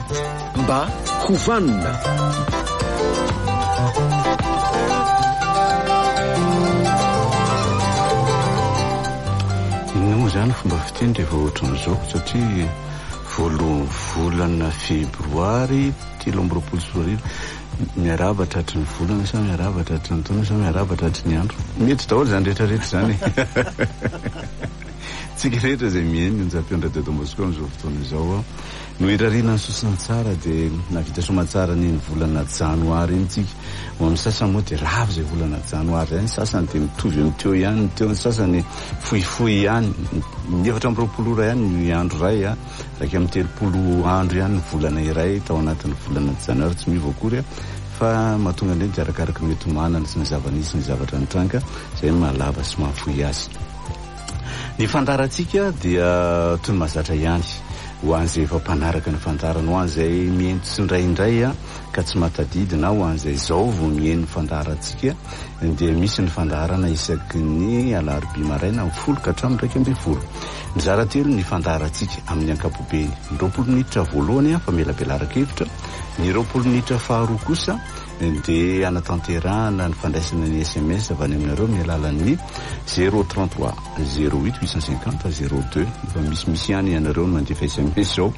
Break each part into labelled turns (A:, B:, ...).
A: mba hovanina.
B: Moa zany fomba fiteny rehefa ohatran'izao satria voalohany volana febroary 2024 miaraba tratry ny volana sa miaraba tratry ny taona sa miaraba tratry ny andro, mety daholo zany rehetrarehetra zany. Tsika rehetra zay mihaino ny Njapiandra Dadamasiko amin'izao fotoana izao no irarina ny sosiny tsara dia navita somatsara ny volana janoary iny tsika. Ho amin'ny sasany moa dia ravo zay volana janoary zany, sasany dia mitovy amin'ny teo ihany, ny teo ny sasany fohifohy ihany, 420 ora ihany ny andro ray a, raika amin'ny 30 andro ihany ny volana iray tao anatin'ny volana janoary, tsy miova akory fa mahatonga indray dia arakaraka mety manana sy ny zava-nisy ny zavatra nitranga zay mahalava sy mahafohy azy. Ny fandarantsika dia toy ny mahazatra ihany ho an'izay efa mpanaraka ny fandarana, ho an'izay mihaino tsindraindray ka tsy matadidy, na ho an'izay zao vao mihaino ny fandarantsika dia misy ny fandarana isaky ny alarobia maraina 10 ka hatramin'ny 12. Mizara telo ny fandarantsika amin'ny ankapobeny, 20 minitra voalohany fa melabelaraka-hevitra, ny 20 minitra faharoa kosa dia anatanterahana ny fandraisana ny SMS avy any aminareo amin'ny alalan'ny 033 08 850 02 fa misy ihany ianareo mandefa SMS zao.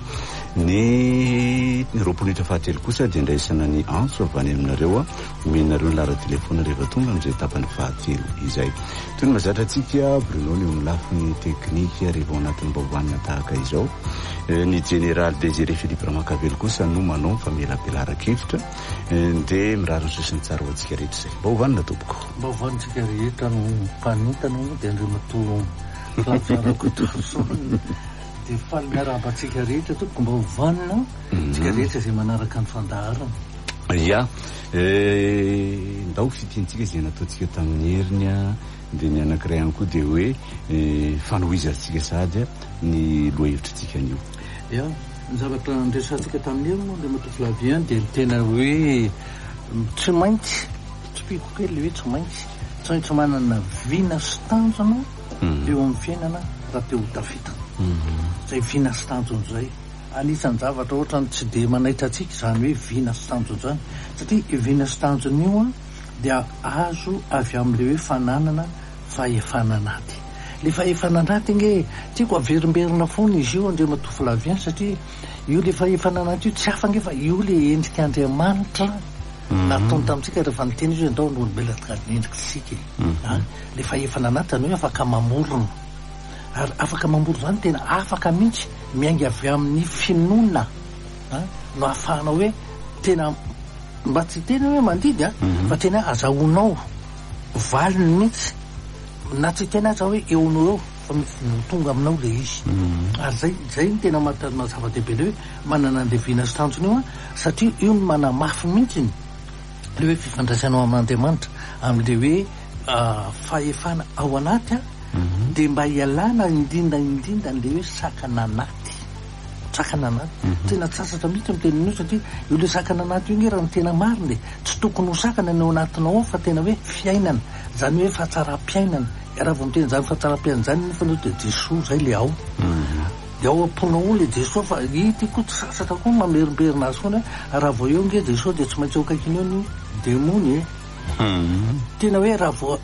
B: Ny 20 minitra fahatelo kosa dia ndraisana ny antso avy any aminareo omenareo ny lara telefona rehefa tonga amin'izay tapany fahatelo izay. Toy ny mahazatra antsika Bruno ny amin'ny lafiny teknika rehefa ao anatin'ny baobanina tahaka izao. Ny général Désiré Philippe Ramakavelo kosa no manao fa melabelaraka-hevitra dia mirary ny sosiny tsara ho antsika rehetra izay. Baovanina tompoko.
C: Baovanitsika rehetra no mpanintana dia andreo matolo filatsarako tosoany dia faly miaraba antsika rehetra tompoko mba hovanina tsika rehetra izay manaraka ny fandaharana.
B: Ya, ndao fitiantsika izay nataontsika tamin'ny heriny dia ny anankiray ihany koa dia hoe fanohizantsika sady ny lohahevitrintsika anio.
C: Ya, ny zavatra andresantsika tamin'ny heriny moa dia matoflavien dia tena hoe tsy maintsy tsopiko kely hoe tsy maintsy tsy maintsy manana vina sy tanjona eo amin'ny fiainana raha te ho tafitana. Zay vina sy tanjona zay anisan'ny zavatra ohatrany tsy dia manaitra antsika izany hoe vina sy tanjona zany, satria vina sy tanjona io dia azo avy amin'ilay hoe fananana fahefana naty. Le fahefana naty nge tiako averimberina foana izy io andreo matoflavien satria io le fahefana naty io tsy hafa nge fa io le endrika Andriamanitra nataony tamintsika rehefa niteny izy hoe andao ny olombelatra ny endrikitsika. Le fahefana naty zany hoe afaka mamorona, ary afaka mamorona zany tena afaka mihitsy miainga avy amin'ny finoana no ahafahana hoe tena mba tsy tena hoe mandidy fa tena azahoanao valiny mihitsy, na tsy tena aza hoe eonao eo fa tonga aminao le izy. Ary zay ny tena mazava-dehibe le hoe manana an'le vina sy tanjona io satria io no manamafy mihitsy le hoe fifandraisanao amin'Andriamanitra amin'le hoe fahefana ao anaty dia mba hialana indrindra n'le hoe sakana anaty. Sakana anaty tena tsasatra mihitsy amin'ny tenin'io satria io le sakana anaty io nge raha ny tena marina dia tsy tokony ho sakana ny ao anatinao fa tena hoe fiainana, zany hoe fahatsara-piainana. Raha vao miteny zany fahatsara-piainana zany nefa anao dia Jesosy zay le ao dia ao am-pona ao le Jesosy, fa ity koa tsy sasatra koa mamerimberina azy foana raha vao eo nge Jesosy dia tsy maintsy eo akaikiny eo ny demony tena hoe raha vao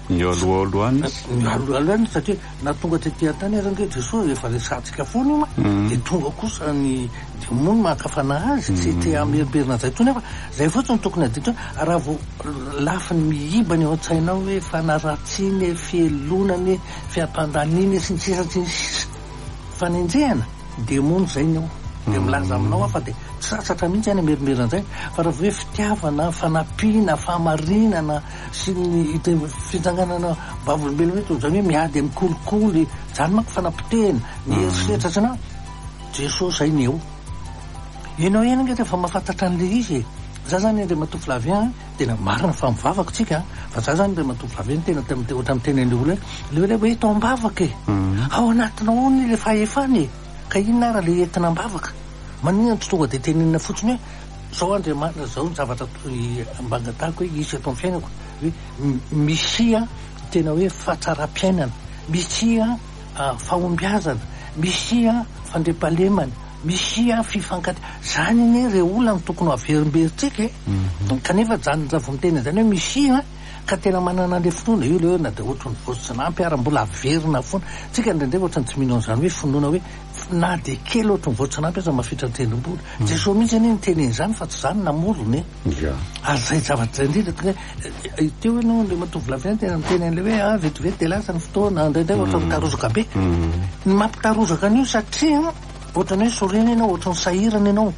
C: mialoaloany satria na tonga tetỳ an-tany ary nge Jesosy efa resantsika foana io dia tonga kosa ny demony mankafana azy tsy te hamerimberina zay tony fa zay fotsiny tokony aditra raha vao lafiny mihibany ao an-tsainao hoe fanaratsiny, fielonany, fiampandaniny sy ny sisa fanenjehana demony zay ny ao dia milaza aminao fa dia tsy sasatra mihitsy any merimerina zay fa raha hoe fitiavana, fanampiana, fahamarinana sy ny fitsanganana vavolombelona hoe zany hoe miady amin'ny kolikoly zany manko fanampitena ny eritreritra zana Jesosy zay ny eo ianao ihany nge rehefa mahafantatra an'le izy. Za zany indray matoflavien tena marina fa mivavaka tsika fa za zany indray matoflavien tena ohatra miteny an'le olona hoe eto ambavaka ao anatinao ny le fahefany ka inona raha le entina ambavaka maninona tsy tonga dia tenenina fotsiny hoe zao Andriamanitra zao ny zavatra ambangatahako hoe isy eto amin'ny fiainako hoe misia tena hoe fahatsara-piainana, misia fahombiazana, misia fandriampahalemana, misy fifankat zany ine re olona tokony averimberitsika kanefa zany zavo miteny zany hoe misy ka tena manana le finoana io le hoe na de ohatrany voatsinampy ary mbola averina foana tsika ndraindray ohatrany tsy mino an'izany hoe finoana hoe na de kely ohatrany voatsinampy aza mafitra tendrombola jesosy mihitsy anie nitenen'izany fa tsy zany namorony ary zay zavatra zay indrindra teo enao le matovy lavina tena miteny an'le hoe vetivety de lasa ny fotoana ndraindray ohatra mitarozaka be ny mampitarozaka an'io satria ohatrany hoe sorena ianao ohatrany sahirana ianao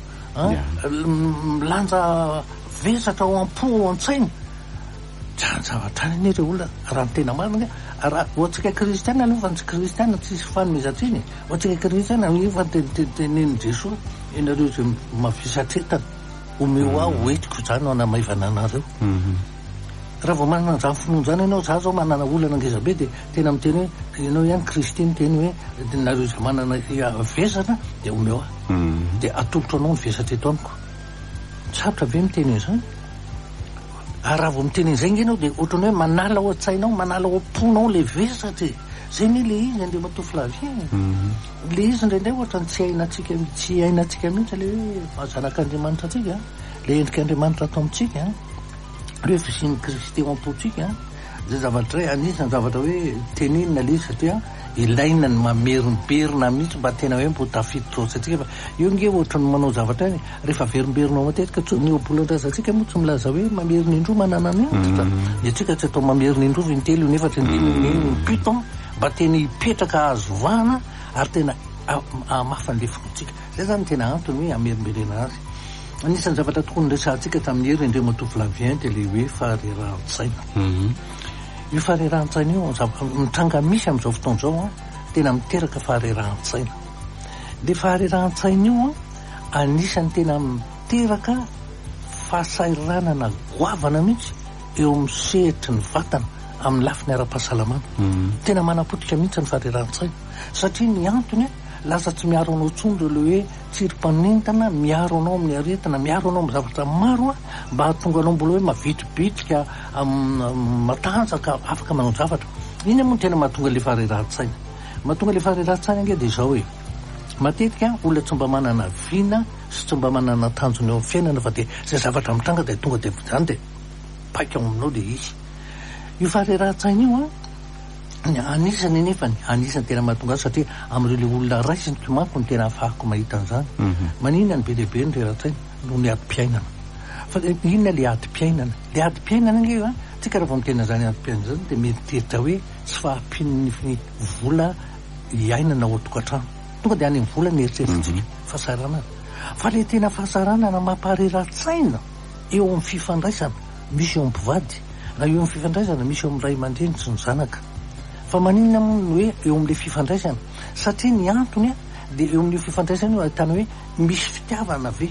C: milanja vesatra ao am-po ao an-tsaina zany zavatra any ane re olona raha ny tena marina raha ohatsika kristiana aloha fa tsy kristiana tsisy fanomezantsiny ohatsika kristiana io fa tenen'i jesosy ianareo zay mafisatretana omeo aho hoetiko zany anamaivana anareo raha vao manana zany finoana zany ianao za zao manana olana ngeza be de tena miteny hoe ianao ihany kristiny teny hoe nareo zay manana vesatra de omeo aho de atolotro anao ny vesatra eto amiko sarotra ve miteny zany ary raha vao miteny an'izay nge ianao de ohatrany hoe manala ao an-tsainao manala ao am-ponao le vesatra zay ne le izy andre matofy lavia le izy ndraindray ohatrany tsy ainatsika mihitsy le hoe mazanak'andriamanitra atsika le endrik'andriamanitra atao amitsika le fisiny kristy ao am-potsika zay zavatra hoe anisany zavatra hoe tenenina le izy satria ilaina ny mamerimberina mihitsy mba tena hoe mbo tafiditsatsika fa io nge ohatrany manao zavatra any rehefa verimberina matetika niobolondrazatsika moa tsy milaza hoe mamerina indro manana ny antitra de tsika tsy atao mamerina indro vintelo nefatra indimy piton mba tena hipetraka azovana ary tena amafany le fonotsika zay zany tena antony hoe amerimberena azy anisan'ny zavatra tokony resahantsika tamin'ny hery indre matofy lavien de le hoe faharerahan-tsaina io faharerahan-tsaina io mitranga misy am'izao fotoana zao tena miteraka faharerahan-tsaina de faharerahan-tsaina io anisan'ny tena miteraka fahasairanana goavana mihitsy eo amin'ny sehitry ny vatana amin'ny lafiny ara-pahasalamana tena manapotika mihitsy ny faharerahan-tsaina satria ny antony lasa tsy miaro anao tsony reo le hoe tsirim-panentana miaro anao amin'ny aretina miaro anao amin'ny zavatra maro mba hahatonga anao mbola hoe mavitribitrika matanjaka afaka manao zavatra iny moa tena mahatonga le faharerahan-tsaina mahatonga le faharerahan-tsaina nge de zao hoe matetika olona tsy mba manana vina sy tsy mba manana tanjony eo amin'ny fiainana fa de zay zavatra mitranga de tonga de zany de paika ao aminao le izy io faharerahan-tsaina io anisany nefany anisany tena mahatonga azy satria am'ireo le olona raisiny tomako ny tena ahafahako mahita an'izany maninona ny be lehibe ny rerahan-tsaina no ny adi-piainana fa inona le adi-piainana le adi-piainana nge tsika raha vao mitena zany adi-piainana zany de mieritreritra hoe tsy fahampin'ny vola iainana ao tokantrano tonga de any amin'ny vola ny eritrerititsika fahasaranana fa le tena fahasaranana mampaharerahan-tsaina eo amin'ny fifandraisana misy eo amin'ny mpivady na eo amin'ny fifandraisana misy eo amin'ny ray aman-dreny sy ny zanaka fa maninona moa ny hoe eo amin'le fifandraisana satria ny antony de eo amin'io fifandraisana io ahitana hoe misy fitiavana ve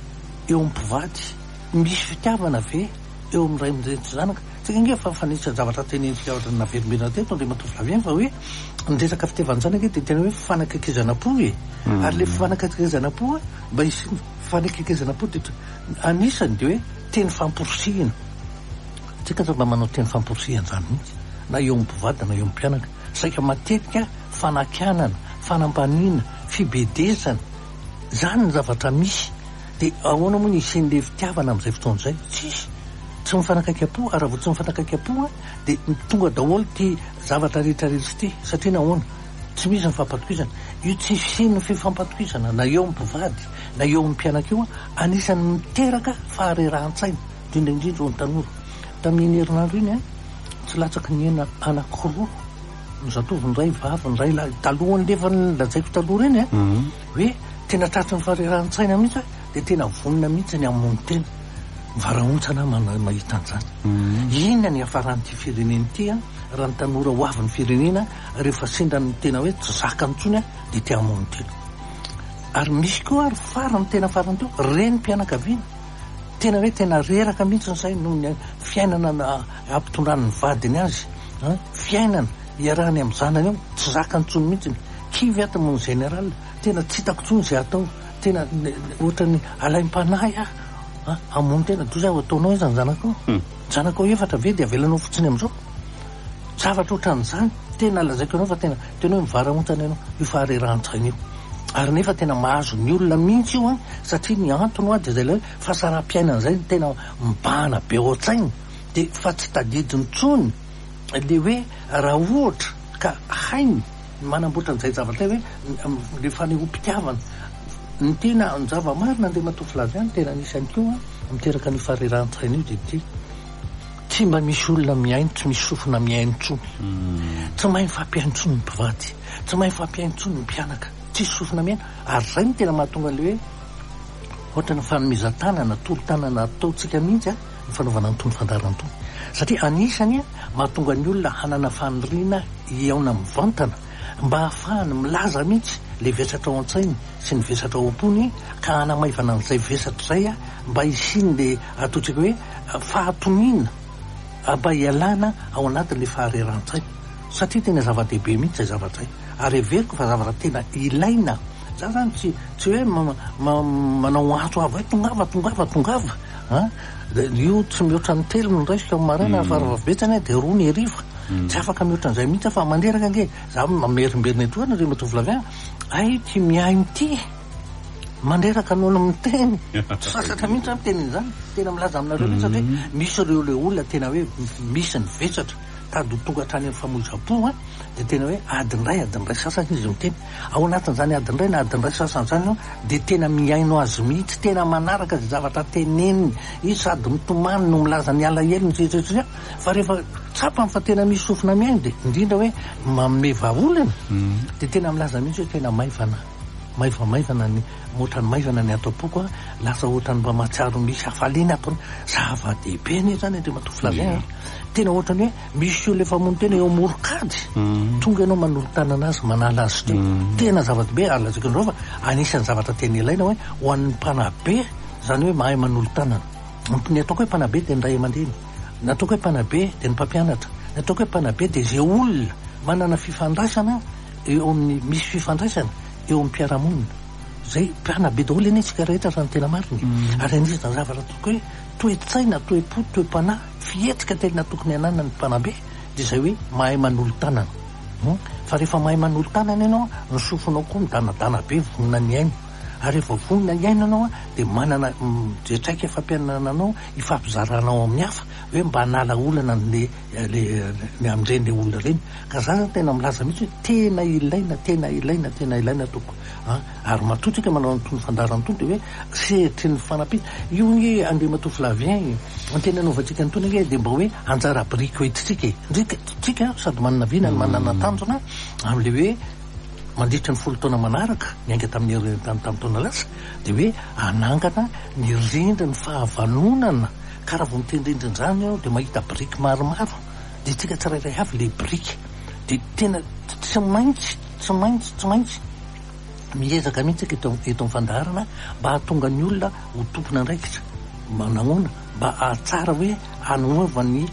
C: eo amin'ny mpivady misy fitiavana ve eo amin'ny ray aman-dreny sy zanaka tsika nge fa fanisany zavatra tenentsika ohatra naverimberina teto ndre matofy lavien fa hoe nyresaka fitiavana zanaka de tena hoe fanakakezana-po ary le fanakakezana-po mba isy fanakakezana-po de anisany de hoe teny famporisihina tsika za mba manao teny famporisihana zany mihitsy na eo mpivady na eo mpianaka saika matetika fanakianana fanampanina fibedezana zany ny zavatra misy de ahoana moa ny isen'le fitiavana am'izay fotoana zay tsisy tsy mifanakaiky-po ary raha vo tsy mifanakaiky-po de tonga daholo ty zavatra rehetrarehetra ty satria nahoana tsy misy ny fampatokizana io tsy fisiany fifampatokizana na eo mpivady na eo mpianaka io anisan'ny miteraka faharerahan-tsaina indrindraindrindra ho ny tanora tamin'ny herinandro iny tsy latsaky ny ena anakiroa ny zatovo ny ray vavy ny ray lahy talohany lefa ny lazaiko taloha reny hoe tena tratry ny faharerahan-tsaina mihitsy de tena vonina mihitsy ny amony tena mivaraontsana mahita an'izany inona ny hafaran'ity fireneny ity raha ny tanora ho avy ny firenena rehefa sendrany tena hoe tsy zaka ntsony de ty amony tena ary misy koa ary farany tena farany teo reny mpianakaviana tena hoe tena reraka mihitsy ny say noho ny fiainana ampitondrany ny vadiny azy fiainana iarahany amin'ny zanany ao tsy zaka ntsony mihitsy kivy ato mon général tena tsy hitako tsony zay atao tena ohatra ny alaim-panahy amony tena do zay ho ataonao hoe zany zanakao efatra ve de avelanao fotsiny am'izao zavatra ohatran'izany tena lazaiko anao fa tena hoe mivaraontsana ianao io faharerahan-tsaina io ary nefa tena mahazo ny olona mihitsy io a satria ny antony a de zay le hoe fahasaram-piainana zay tena mibahana be oatsainy de fa tsy tadidiny tsony le hoe raha ohatra ka hainy manamboatra n'izay zavatra hoe le fanehoam-pitiavana ny tena ny zava-marina nde matofilavy any tena anisany koa miteraka ny fareran-tsaina io de ty tsy mba misy olona miaino tsy misy sofina miaino tsony tsy mahay fampiaino tsony ny mpivady tsy mahay fampiaino tsony ny mpianaka tsisy sofina miaino ary zay ny tena mahatonga le hoe ohatra ny fanomezan-tanana tolo-tanana ataotsika mihitsy a ny fanaovana nytony fandarantony satria anisany a mahatonga ny olona hanana faniriana iaona mivantana mba hahafahany milaza mihitsy le vesatra ao an-tsainy sy ny vesatra ao am-pony ka hanamaivana n'izay vesatra zay a mba isiny le ataotsika hoe fahatonina mba hialana ao anatin'le fahareran-tsaina satria tena zava-dehibe mihitsy zay zavatra zay ary everiko fa zavatra tena ilaina za zany tsy hoe manao antso avy hoe tongava io tsy mihoatra ny telo ny raisika maraina faravavetsany de roa ny heriva tsy afaka mihoatra n'izay mihitsy fa manderaka ange za mamerimberina etoana re matovy lavy ay ty miaino ty manderaka nono miteny sasatra mihitsy a miteny zany tena milaza aminareo mihitsy satria misy reo le olona tena hoe misy ny vesatra tady tonga hatrany amin'ny famoiza-po a de tena hoe adinray sasany izy miteny ao anatin'izany adinray na adinray sasany zany de tena miaino azy mihitsy tena manaraka zay zavatra teneniny izy sady mitomany no milaza ny alahelo ny tsetsetria fa rehefa tsapany fa tena misy sofina miaino de indrindra hoe manome vahaolana de tena milaza mihitsy hoe tena maivana ny ohatrany maivana ny atao-poko a lasa ohatrany mba mahatsiaro misy hafaliana ataony zava-dehibe ny zany andre matofilavy tena ohatrany hoe misy io le famono tena eo morokady tonga ianao manolotanana azy manala azy ty tena zava-dehibe alazika andreo fa anisan'ny zavatra tena ilaina hoe ho an'ny mpanabe zany hoe mahay manolotanana ny ataoko hoe mpanabe de ny ray aman-dreny ny ataoko hoe mpanabe de ny mpampianatra ny ataoko hoe mpanabe de zay olona manana fifandraisana eo amin'ny misy fifandraisana eo amin'ny mpiaramonina zay mpanabe daholo eny tsika rehetra fa ny tena mariny ary anisana zavatra toko hoe toe-tsaina toe-po toe-panahy fietrika tena tokony anana ny mpanabe de zay hoe mahay manolo tanana fa rehefa mahay manolo tanana ianao ny sofinao koa midanadana be vonina ny aino ary rehefa vonina ny aino anao a de manana de traika fampianana anao ifampizaranao amin'ny hafa hoe mba hanala olana ny am'ireny le olona reny ka za zany tena milaza mihitsy hoe tena ilaina toko ary matotrika manao nytony fandarantony de hoe sehetry ny fanapita io hoe andre matofilavien ny tena anaovantsika nytony nge de mba hoe anjara briky hoetitsika ndritsika sady manana vinany manana tanjona am'le hoe mandritra ny folo taona manaraka miainga tamin'ny tamin'ny taona lasa de hoe anangana ny rindra ny fahavanonana karaha vo mitendrindriny zany ao de mahita briky maromaro de tsika tsirairay avy le briky de tena tsy maintsy miezaka mihitsy eto amin'ny fandaharana mba hahatonga ny olona ho tompona andraikitra mba nahoana mba ahatsara hoe hanaova ny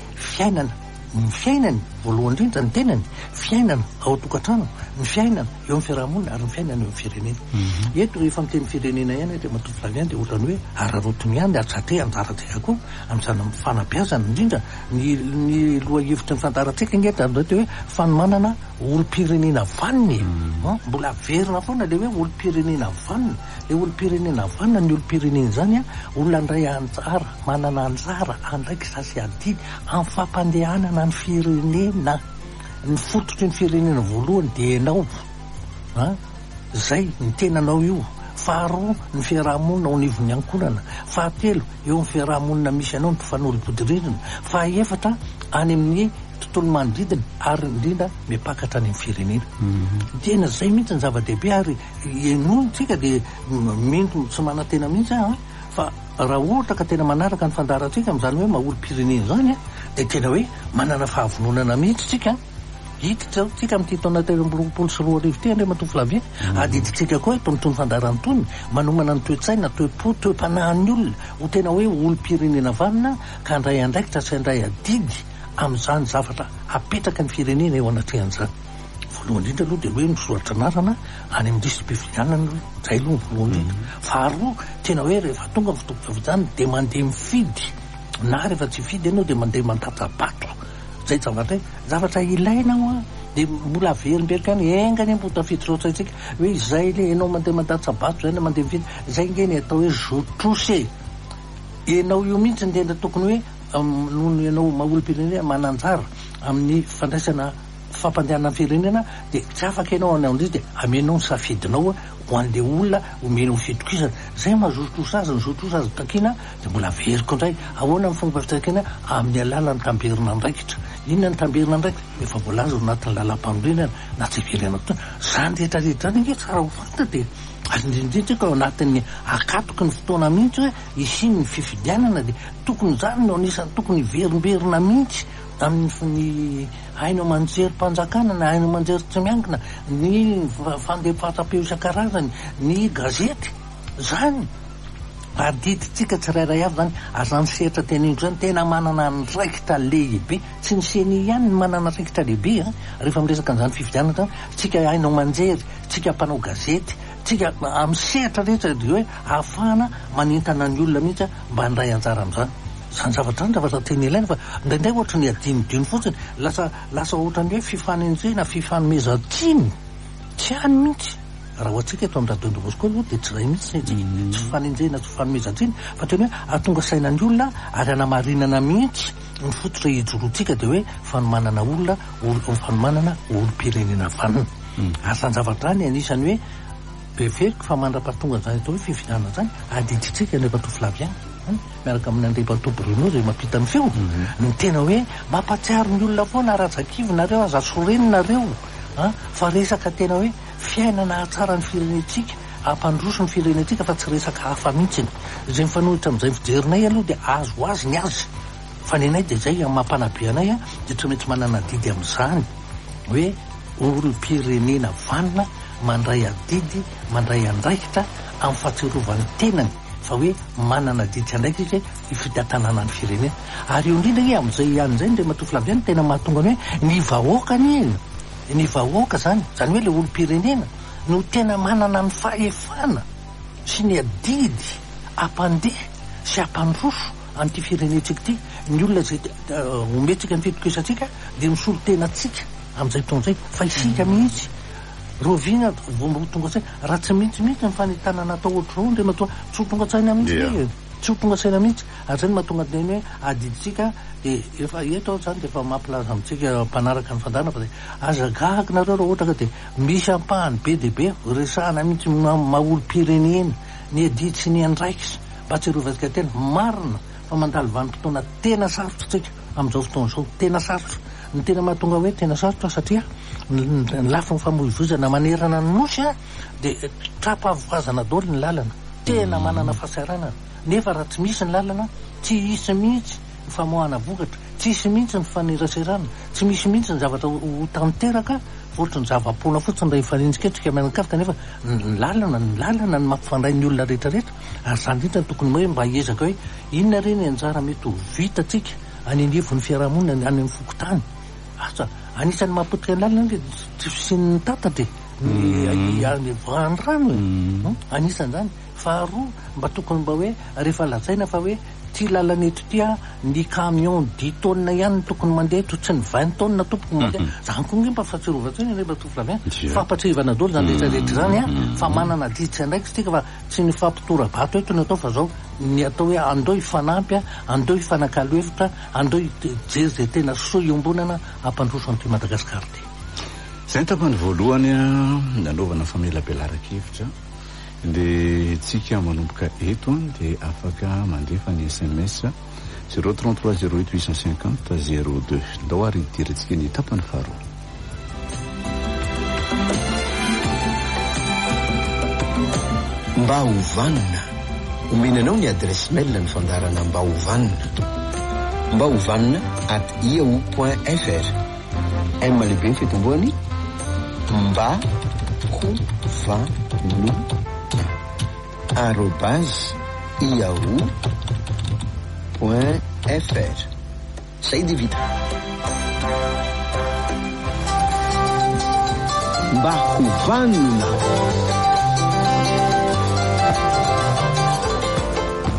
C: fiainany voalohany indrindra ny tenany fiainana ao tokantrano ny fiainana eo amin'ny fiarahamonina ary ny fiainana eo amin'ny firenena eto rehefa miteny firenena ihany de matofilavy ihany de ohatrany hoe ararotony ihany de atsatria anjaratsika koa amin'izany fanabeazana indrindra ny loha hevitry ny fantaratsika ngetra de hoe fanomanana olo-pirenena vaniny mbola averina foana le hoe olo-pirenena vanina le olo-pirenena vanina ny olo-pirenena zany a olona andray anjara manana anjara andraiky sasy adiny amin'ny fampandehanana ny firenena ny fototry ny firenena voalohany de enao zay ny tenanao io faharoa ny fiarahamonina ao anivon'ny ankonana fahatelo eo amin'ny fiarahamonina misy anao ny mpifanolo-bodiririna fahaefatra any amin'ny tontolo manodidina ary indrindra mipakatra any amin'ny firenena tena zay mihitsy ny zava-dehibe ary enontsika de mento tsy manantena mihitsy fa raha ohatra ka tena manaraka ny fandaratsika amin'izany hoe maolo-pirenena zany de tena hoe manana fahavononana mihitsy tsika hiditra tsika amin'ity taona telompolo sy roa arivo ty andre matofilavy adiditsika koa eto mitony fandarantony manomana ny toe-tsaina toe-po toe-panahin'ny olona ho tena hoe olo-pirenena vanina ka andray andraikitra sy andray adidy amin'izany zavatra apetraka ny firenena eo anatrehan'izany voalohany indrindra aloha de hoe misoratra anarana any amin'ny distribufianana zay aloha ny voalohany indrindra faharoa tena hoe rehefa tonga fitokoavizany de mandeha mifidy na rehefa tsy fidy ianao de mandeha mantatsabato zay zavatra ilaina ao a dia mbola averimberika any engany mbotafitrotratsika hoe izay le ianao mandeha mandatsabato zay na mandeha mividy zay ngeny atao hoe jotrose ianao io mihitsy ndendra tokony hoe noho ianao maolo-pirenena mananjara amin'ny fandraisana fampandehanana firenena dia tsy afaka ianao anaon'izy dia amenao ny safidinao ho an'le olona omeno fitokisana zay mahazotrosa azy ny zotrosa azy takina dia mbola veriko indray ahoana ny fomba fitakina amin'ny alalany tamberina andraikitra inona ny tamberina andraikitra efa voalaza anatin'ny lalam-panorenana na tsy ivelana toana zany rehetrarehetra zany nge tsara ho fanta dia azindrindrindrika ao anatin'ny akatoky ny fotoana mihitsy hoe isiny ny fifidianana dia tokony zany no anisany tokony verimberina mihitsy amin'ny haino manjery mpanjakana na haino manjery tsy miankina ny fandefatra-peo isan-karazany ny gazety zany adiditsika tsirairay avy zany azany sehatra teneniko zany tena manana ny raikitra lehibe tsy ny seny ihany ny manana raikitra lehibe rehefa miresaka an'izany fifidianana zany tsika hainao manjery tsika mpanao gazety tsika amin'ny sehatra rehetra de hoe ahafahana manentana ny olona mihitsy mba handray anjara amin'izany zany zavatra zany zavatra teny ilaina fa ndraindray ohatra ny adinodino fotsiny lasa ohatrany hoe fifanenjena fifanomezatiny tsy hany mihitsy raha ohatsika eto amin'ny radio Domoskoa dia tsy ray mihitsy tsy fifanenjena tsy fifanomezatiny fa teny hoe atonga sainan'ny olona ary anamarinana mihitsy ny fototra hijorotsika dia hoe fanomanana olona fanomanana olo-pirenena vanina ary zany zavatra any anisany hoe beveriko fa mandra-pahatonga zany atao hoe fifidianana zany adiditsika ny efa toflaviana miaraka amin'ny andrem-pato Bruno zay mampita ny feo ny tena hoe mampatsiaro ny olona foana ratsakivinareo aza soreninareo fa resaka tena hoe fiainana tsara ny firenetsika ampandroso ny firenetsika fa tsy resaka hafa mihitsiny zay mifanohitra amin'izay fijerinay aloha dia azo azy ny azy fa ny anay dia zay mampanabe anay dia tsy maintsy manana didy amin'izany hoe olo-pirenena vanina mandray adidy mandray andraikitra amin'ny fahatsiarovany tenany fa hoe manana didy andraiky izy ifidatanana ny firenena ary eo indrindra i amin'izay ihany zay ndre matoflaviany tena mahatonga ny hoe ny vahoakany ny vahoaka zany hoe le olo-pirenena no tena manana ny fahefana sy ny adidy ampandeha sy ampandroso an'ity firenetsika ity ny olona zay ometsika ny fitokisatsika dia misolo tenatsika amin'izay fotoan'izay fa isika mihitsy rovina vomba tonga zay raha tsy mihitsymihitsy ny fanitana natao ohatro ndre matoa tsy ho tonga tsaina mihitsy tsy ho tonga tsaina mihitsy ary zany mahatonga teny hoe adiditsika dia efa eto zany dia efa mampilaza amintsika mpanaraka ny fandana fa dia azagahaka nareo raha ohatra ka dia misy ampahany be dia be resahana mihitsy maolo-pirenena ny adidy sy ny andraikisy mba tsy rovantsika tena marina fa mandalo vanim-potoana tena sarotra tsika amin'izao fotoana izao tena sarotra ny tena mahatonga hoe tena sarotra satria ny lafi ny famoivozana manerana ny nosy dia trapa-avoazana daholo ny lalana tena manana fahasaranana nefa raha tsy misy ny lalana tsy hisy mihitsy ny famoahana vokatra tsy hisy mihitsy ny faneraserana tsy misy mihitsy ny zavatra ho tanteraka ohatra ny zava-pona fotsiny raha ifanenjiketsika mianakafika nefa ny lalana ny mampifandray ny olona rehetrarehetra ary zany indrindra tokony hoe mba hiezaka hoe inona reny anjara mety ho vitatsika any anivon'ny fiarahamonina any amin'ny fokotany asa anisan'ny mahapotika ny lalana dia tsy fisin'ny tatatra ny voandrano anisan'ny zany faharoa mba tokony mba hoe rehefa lazaina fa hoe ty lalana eto ty ny camion 10 tonnes ihany tokony mandeha eto tsy ny 20 tonnes tokony mandeha zany koa nge mba fahatsiarovatsiny rehefa toflavy fampatrivana dolo zany rehetrarehetra zany fa manana ditsy andraiky stika fa tsy ny fampitora-bato eto ny atao fa zao ny atao hoe andeo ifanampy andeo ifanakalo hevitra andeo jery zay tena soa iombonana ampandroso an'ity Madagasikara ty
B: zay ny tapany voalohany nanaovana famelabelara-kevitra dia tsika manomboka eto dia afaka mandefa ny SMS 033 08 850 02 ndao ary idirantsika ny tapany faharoa.
A: Mba hovanina omenanao ny adresse mail ny fandarana mba hovanina @yahoo.fr m lehibe ny fitomboany mba hovanina @yahoo.fr zay dia vita. Mba hovanina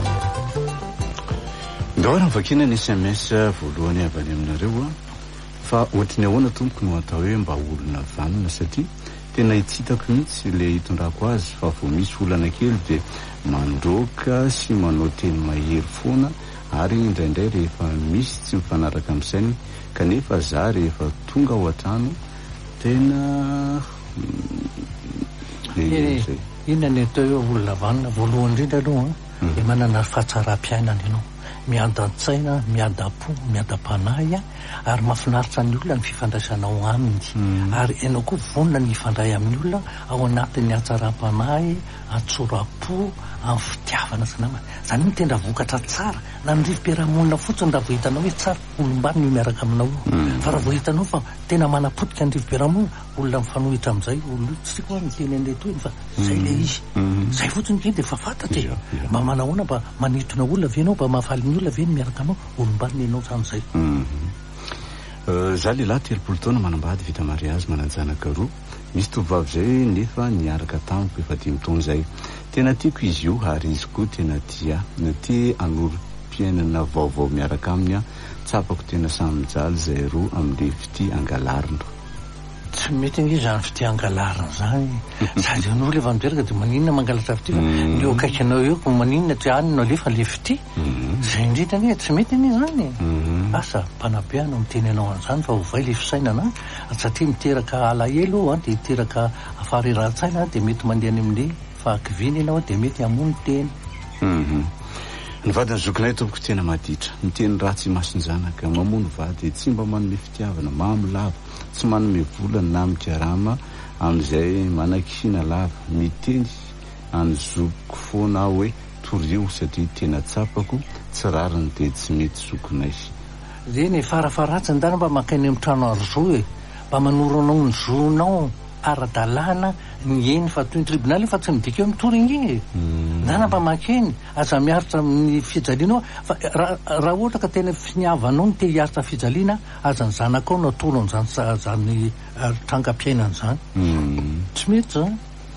B: ndao ary mivakina ny SMS voalohany avy any aminareo fa ohatry ny ahoana tompoko no atao hoe mba olona vanona satria tena hitsitako mihitsy le hitondrako azy fa vao misy olana kely dia mandroaka sy manao teny mahery foana ary indraindray rehefa misy tsy mifanaraka amin'ny sainy kanefa za rehefa tonga ao an-trano tena zay
C: inona ny atao hoe olona vanona voalohany indrindra aloha dia manana fahatsara-piainana ianao miadan-tsaina miada-po miadam-panahy ary mahafinaritra ny olona ny fifandraisanao aminy ary ianao koa vonona ny ifandray amin'ny olona ao anatin'ny hatsaram-panahy atsora-po amin'ny fitiavana sy namana izany ny tendra vokatra tsara na ny rivo-piarahamonina fotsiny raha vao hitanao hoe tsara olombany no miaraka aminao fa raha vao hitanao fa tena manapotika ny rivo-piarahamonina olona mifanohitra amin'izay olona tsy koa miteny an'leto iny fa zay le izy zay fotsiny keny dia fa fantatra mba manahoana mba manitona olona ve ianao mba mahafaly ny olona ve ny miaraka anao olombany ianao zany zay
B: za lehilahy 30 taona manambady vita mariazy mananjanaka roa misy tovavy zay nefa niaraka tamiko efa 5 taona zay tena tiako izy io ary izy koa tena tia anorom-piainana vaovao miaraka aminy tsapako tena samy mijaly zay roa amin'le fity angalarina
C: tsy mety nge zany fity angalarina zany sady an'olo efa mijeraka dia maninona mangalatra fity fa ny eo akaikinao eo ko maninona tsy anynao lefa le fity zay indrindra ne tsy mety anie zany asa mpanabeano miteny anao an'izany fa hovay le fisainana satria miteraka alahelo dia miteraka afarerahan-tsaina dia mety mandeha any amin'le fahakiviny ianao dia mety hamono teny
B: ny vadiny zokinay tompoko tena maditra miteny ratsy masiny zanaka mamono vady tsy mba manome fitiavana mamy lava tsy manome volana na mikarama amin'izay manakihina lava miteny anyzokiko foana aho hoe torio satria tena tsapako tsy rariny dia tsy mety zokinay
C: reny farafaratsiny dana mba makainy amin'ny trano arozo mba manoronao ny zonao ara-dalàna ny eny fa toy ny tribunal fa tsy midika eo mitory iny dana mba makeny aza miaritra amin'ny fijalianao fa raha ohatra ka tena finiavanao ny te hiaritra fijaliana aza ny zanakao natolo n'zany trangam-piainana zany tsy mety zany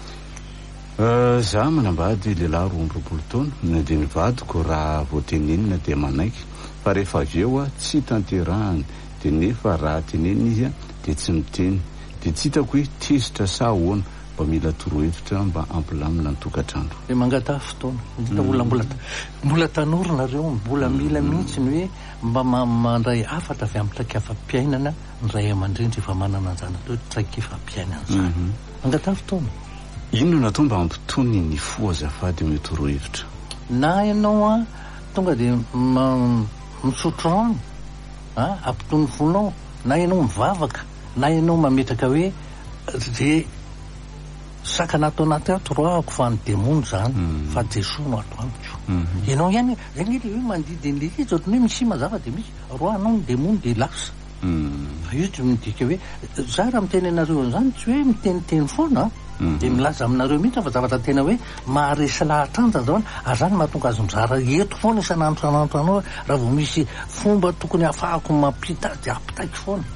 B: za manambady lehilahy 20 taona na dia ny vadiko raha voatenenina dia manaiky fa rehefa avy eo tsy tanterahany dia nefa raha tenenina izy dia tsy miteny dia tsy hitako hoe tezitra sa ahoana mba mila torohevitra mba ampilamina ny tokantrano
C: dia mangataha fotoana ndita olona mbola tanorina reo mbola mila mihitsy ny hoe mba mandray afatra avy amin'ny traikefa-piainana ny ray aman-dreny rehefa manana an'izany atao hoe traikefa-piainana zany mangataha fotoana
B: ino natao mba ampitony ny fo azafady ame torohevitra
C: na ianao tonga dia misotro rano ampitony fonao na ianao mivavaka na ianao mametraka hoe ze sakana atao anaty ato roako fa ny demony zany fa jesoa no ato amiko ianao ihany zay ny le hoe mandidin'le izy ohatrany hoe misy mazava dia misy roanao ny demony dia lasa fa io tsy midika hoe za raha miteny anareo an'izany tsy hoe miteniteny foana dia milaza aminareo mihitsy fa zavatra tena hoe maharesy lahatranja zao azany mahatonga azy mizara eto foana isanandro anao raha vao misy fomba tokony ahafahako mampita dia apitaiky foana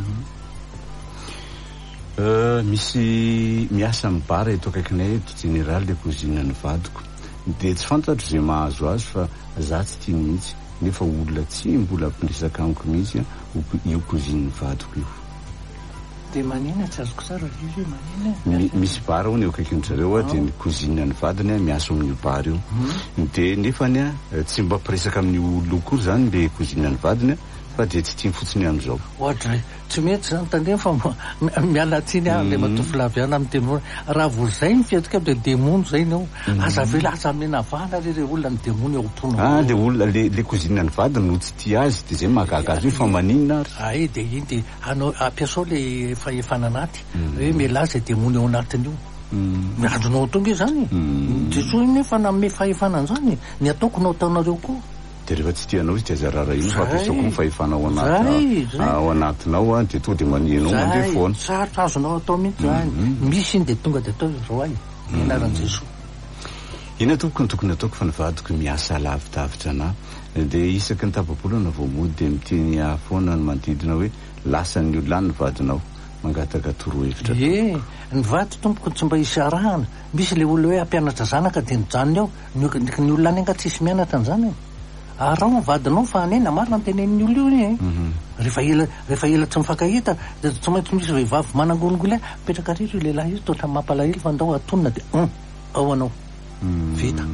B: misy miasa mibara eto akaikinay eto generaly le kozina ny vadiko dia tsy fantatro zay mahazo azy fa za tsy tia mihitsy nefa olona tsy mbola ampindrisaka amiko mihitsy io koziny vadiko io
C: dia manina tsy azoko tsara izy hoe manina
B: misy bara ho ny eo akaikin'zareo dia ny kozina ny vadiny miasa amin'io bara io dia nefany tsy mba ampiresaka amin'ny olona kory zany le kozina ny vadiny fa dia tsy tia fotsiny amin'izao
C: ohatra tsy mety zany tandreny fa mialatsiny le matofilaviana amin'ny teny voana raha vo zay ny fiatrika dia demony zay ny ao aza vela aza menavana re olona ny demony ao tono
B: le olona le kozina ny vadiny no tsy tia azy dia zay mahagaga azy hoe fa maninona
C: ary dia iny dia anao ampiasao le fahefana anaty hoe melaza demony ao anatiny io miazonao tonga io zany jesoa iny nefa nanome fahefana an'izany ny ataoko nao ataonareo koa
B: dia rehefa tsy tianao izy dia zarara ino fa ampiasao koa mifahefanao ao anatinao dia tonga dia manianao mandeha foana
C: sarotra azonao atao mihitsy zany misy iny dia tonga dia atao ro ay ianaran' jesoa
B: ina tompoko ny tokony ataoko fa nivadiko miasa lavidavitra anahy dia isaky ny tapabolana vao mody dia miteny foana ny manodidina hoe lasan'ny olany ny vadinao mangataka torohevitra
C: ny vady tompoko tsy mba hisy arahana misy le olona hoe ampianatra zanaka dia nijanony ao ny olona any anga tsisy mianatra an'izany raha mivadinao fa anena marina ny tenen'ny olo io e rehefa ela tsy mifankahita de tsy maintsy misy vehivavy manangonongola petraka rery io lehilahy io totra mampalahelo fa ndao atonina de ao anao vita.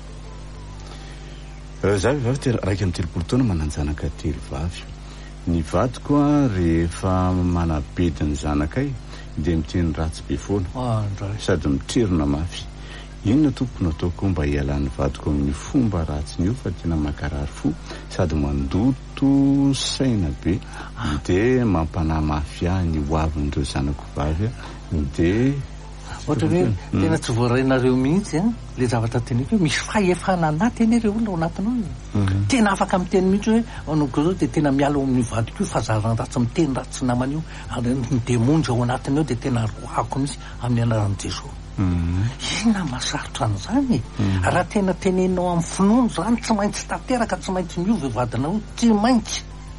B: Za vavy raiky amin'ny telopolo taona mananjanaka telo vavy. Ny vadiko a rehefa manabedy ny zanakay de miteny ratsy be foana sady mitrerona mafy. Inona tompony ataoko mba hialan'ny vadiko amin'ny fomba ratsiny io fa tena makarary fo sady mandoto saina be de mampanahy mafy ahy ny hoavin'ireo zanako vavy de
C: ohatra hoe tena tsy voarainareo mihitsy le zavatra teniko hoe misy fahefana anaty enyreo olona ao anatinao tena afaka miteny mihitsy hoe anoko zao de tena miala amin'ny vadiko io fa zarana ratsy miteny ratsy namany io ny demonjy ao anatiny ao de tena roako mihitsy amin'ny anaran'i Jesosy. Ina masarotra an'izany raha tena teneninao amin'ny finono zany tsy maintsy tanteraka tsy maintsy miova vadinao tsy maintsy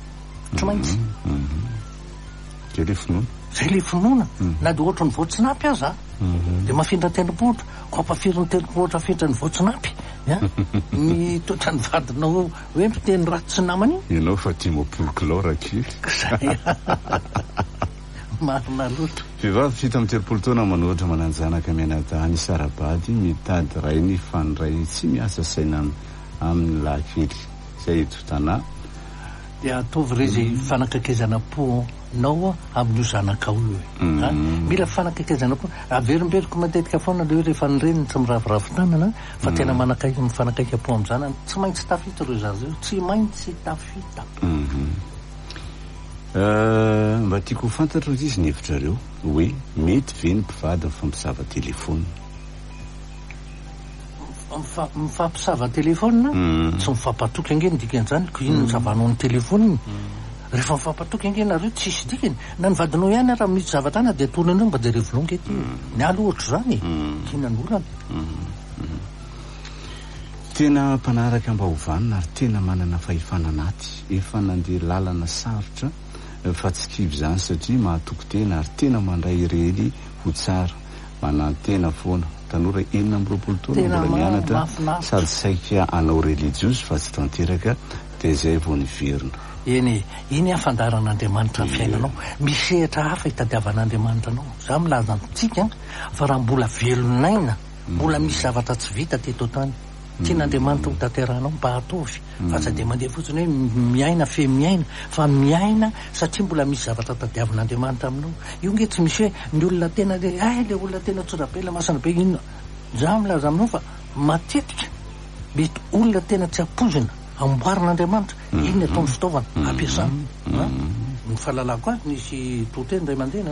B: de le finoana
C: zay le finoana na de ohatra ny voatsinapy aza de mafindra tendrombohitra ko ampafirin'ny tendrombohitra afindra ny voatsinapy ny toetra ny vadinao hoe miteny ratsy namany io
B: ianao fa tia mapolokiloraka
C: marina loatra.
B: Vehivavy fito amin'ny telopolo taona manohitra mananjanaka mianadahy sarabady mitady rainy fandray tsy miasa saina amin'ny lahakely zay eto tanà
C: de ataovy re zay fanakakezana-po nao amin'io zanakao io hoe mila fanakakezana-po averimberiko matetika foana le hoe rehefa nyreniny tsy miraviravin-tanana fa tena mifanakaika-po amin'ny zanany tsy maintsy tafita reo zazy io tsy maintsy tafita.
B: Mba tiako ho fantatra izy ny hevitrareo hoe mety ve ny mpivady mifampisava telefona
C: mifampisava telefona tsy mifampatoky angeny dikan'izany ko ino ny zavanao ny telefoniny rehefa mifampatoky angeny nareo tsisy dikany na ny vadinao ihany raha misy zavatra ana de atonanao mba jerevinao ngety ny aly ohatra zany kina ny olana
B: tena mpanaraka mba hovanina ary tena manana fahefana anaty efa nandeha lalana sarotra fa tsy kivy zany satria mahatoky tena ary tena mandray rely ho tsara manantena foana tanora 4 taona mbola mianatra sady saika anao religiosy fa tsy tanteraka de zay vao niverina
C: iny afandaran'Andriamanitra ny fiainanao misehatra hafa hitadiavan'Andriamanitra anao za milaza antsika fa raha mbola velonaina mbola misy zavatra tsy vita teto tany tian'Andriamanitra ho tanterahanao mba atovy fa tsy de mandeha fotsiny hoe miaina fe miaina fa miaina satria mbola misy zavatra tadiavan'Andriamanitra aminao io nge tsy misy hoe ny olona tena le olona tena tsorabela masana be inona za milaza aminao fa matetika mety olona tena tsy apozina amboarin'Andriamanitra iny ataony fitaovana ampiasana ny fahalalako azy nisy toteny ray mandeha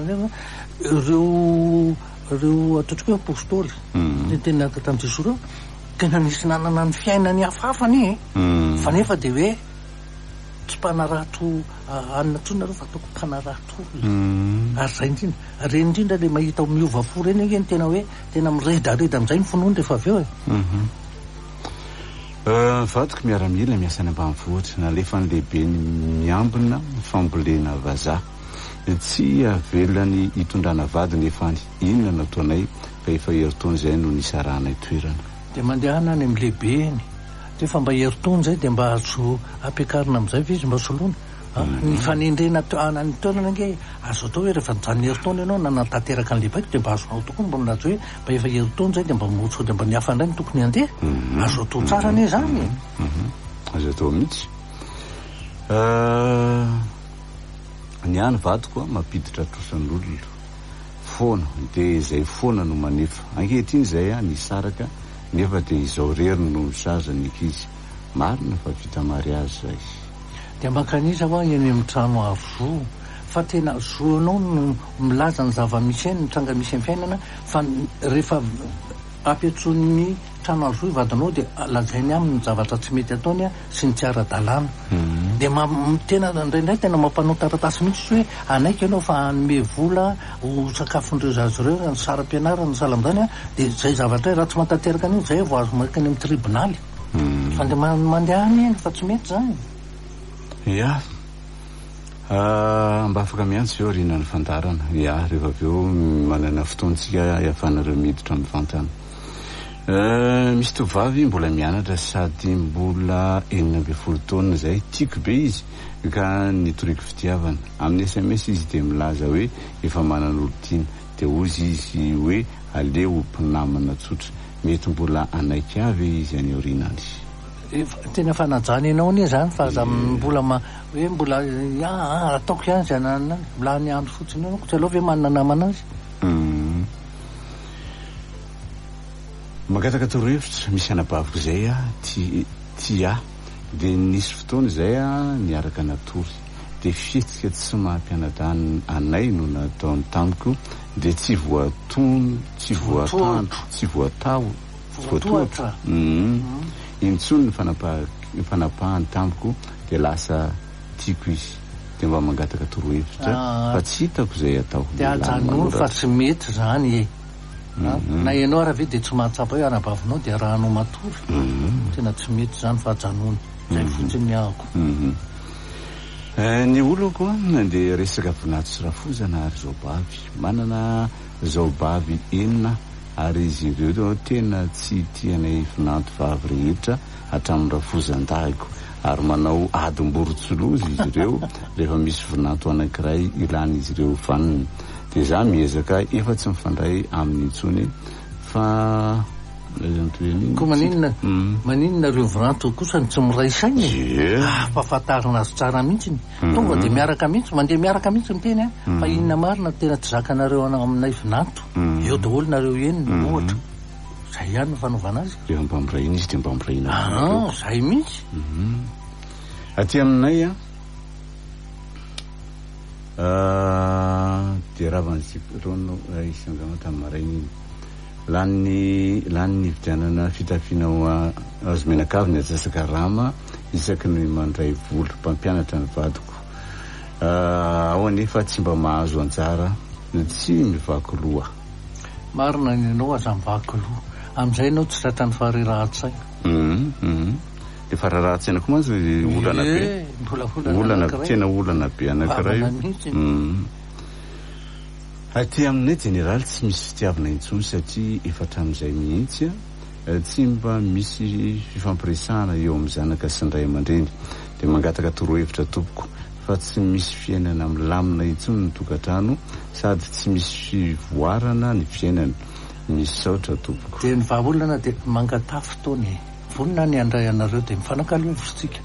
C: ireo ataotsika hoe apôstôly tena tamin'ny Jesosy reo tena nisy nanana ny fiainany hafafany fa nefa de hoe tsy mpanarato anina tsonareo fa ataoko mpanarato ary zay indrindra reny indrindra le mahita miova fo reny angeny tena hoe tena miredareda am'izay ny fonony rehefa avy eo
B: vadiko miaramila miasany ambanivohitra nalefa ny lehibe ny miambina fambolena vazaha tsy avelany hitondrana vady nefa any inona nataonay fa efa heritaony zay no nisaranay toerana
C: de mandehana any amin'ny lehibe eny defa mba heritaony zay de mba azo ampiakarina am'izay ve izy mba solona ny fanendrena any toerana nge azo atao hoe rehefa nijanony heritaony ianao nanatanteraka ny lehibaiko de mba azonao tokoa mba nazo hoe mba efa heritaony zay de mba motso de mba nihafa indray ny tokony andeha azo atao tsara ane zany
B: azo atao mihitsy ny any vadiko mampiditra trosan'olona foana de zay foana no manefa ankehitriny zay nisaraka nefa de izao rery no zaza ny ankizy marina fa vita mariazy zay
C: de makanisa hoa eny amin'ny trano avo fa tena zoanao no milaza ny zava-misy eny ny tranga misy amin'ny fiainana fa rehefa ampiatsony trano avo vadinao de lazainy aminy zavatra tsy mety ataony sy ny tsy ara-dalàna de tena ndraindray tena mampanao taratasy mihitsy hoe anaiky ianao fa anome vola ho sakafondreo zazy reo ny saram-pianarana ny salam'izany de zay zavatra hoe raha tsy matanteraka an'iny zay vo azo maikany amin'ny tribonaly fa de mandeha any eny fa tsy mety zany
B: ia mba afaka miantsy eo rina ny fandarana ia rehefa avy eo manana fotoantsika iafanareo miditra amin'ny vantana Misy tovavy mbola mianatra sady mbola 40 taona zay, tiako be izy ka nitoriko fitiavana. Amin'ny SMS izy de milaza hoe efa manana olontiana, de ozy izy hoe aleo mpinamana tsotra. Mety mbola anaiky avy izy any aorinany.
C: Tena fanajany ianao anie zany fa za mbola hoe mbola ataoko ihany zay anana mbola ny andro fotsiny anao tsy aloha ve manana namana azy.
B: Magataka torohevitra misy anabaviko zay tia de nisy fotoana zay niaraka natory de fihetsika tsy mampianadany anay no nataony tamiko de tsy voatoatra intsony ny fanapahany tamiko de lasa tiako izy de mba mangataka torohevitra fa tsy hitako zay atao
C: de ajanony fa tsy mety zany na ianao raha ve de tsy mahatsapa hoe anabavinao de rahanao matory tena tsy mety zany fa ajanony zay fotsiny niahako.
B: Ny oloko de resaka voninahitra sy rafozana ary zao bavy manana zao bavy 9 ary izy ireo tena tsy tianay finato vavy rehetra hatramin'ny rafozan-dahiko ary manao adim-borotsolozy izy ireo rehefa misy voninahito anankiray ilany izy ireo vaniny de za miezaka efa tsy mifandray amin'ny intsony fa
C: ko maninona reo voninahito kosa tsy miray sainy fahafantarana azy tsara mihitsiny tonga de miaraka mihitsy mandeha miaraka mihitsy miteny fa inona marina tena tsy zakanareo aminay voninahito eo daholo nareo enina ohatra zay ihany no fanaovana azy
B: rehefa mba mirahina izy de mba mirahina
C: zay mihitsy
B: aty aminay de ravanzipotono isangama tamin'ny maraina iny lany vidianana fitafiana azo menakavy ny atsasaka rama isaky ny mandray volo mpampianatra ny vadiko ao anefa tsy mba mahazo anjara tsy mivaky loha
C: marina ny anao aza mivaky loha am'izay anao tsy tratra ny farirahatsaina
B: de farirahatsaina koa mantsy olana be tena olana be anankiray aty aminay generaly tsy misy fitiavana intsony satria efa hatramin'izay mihitsy tsy mba misy fifampiresahana eo amin'ny zanaka sy ndray aman-dreny de mangataka torohevitra tompoko fa tsy misy fiainana milamina intsony ny tokantrano sady tsy misy fivoarana ny fiainana misy saotra tompoko
C: de ny vahaolana de mangatafy fotoany vonina ny andray anareo de mifanakalo hevitritsika.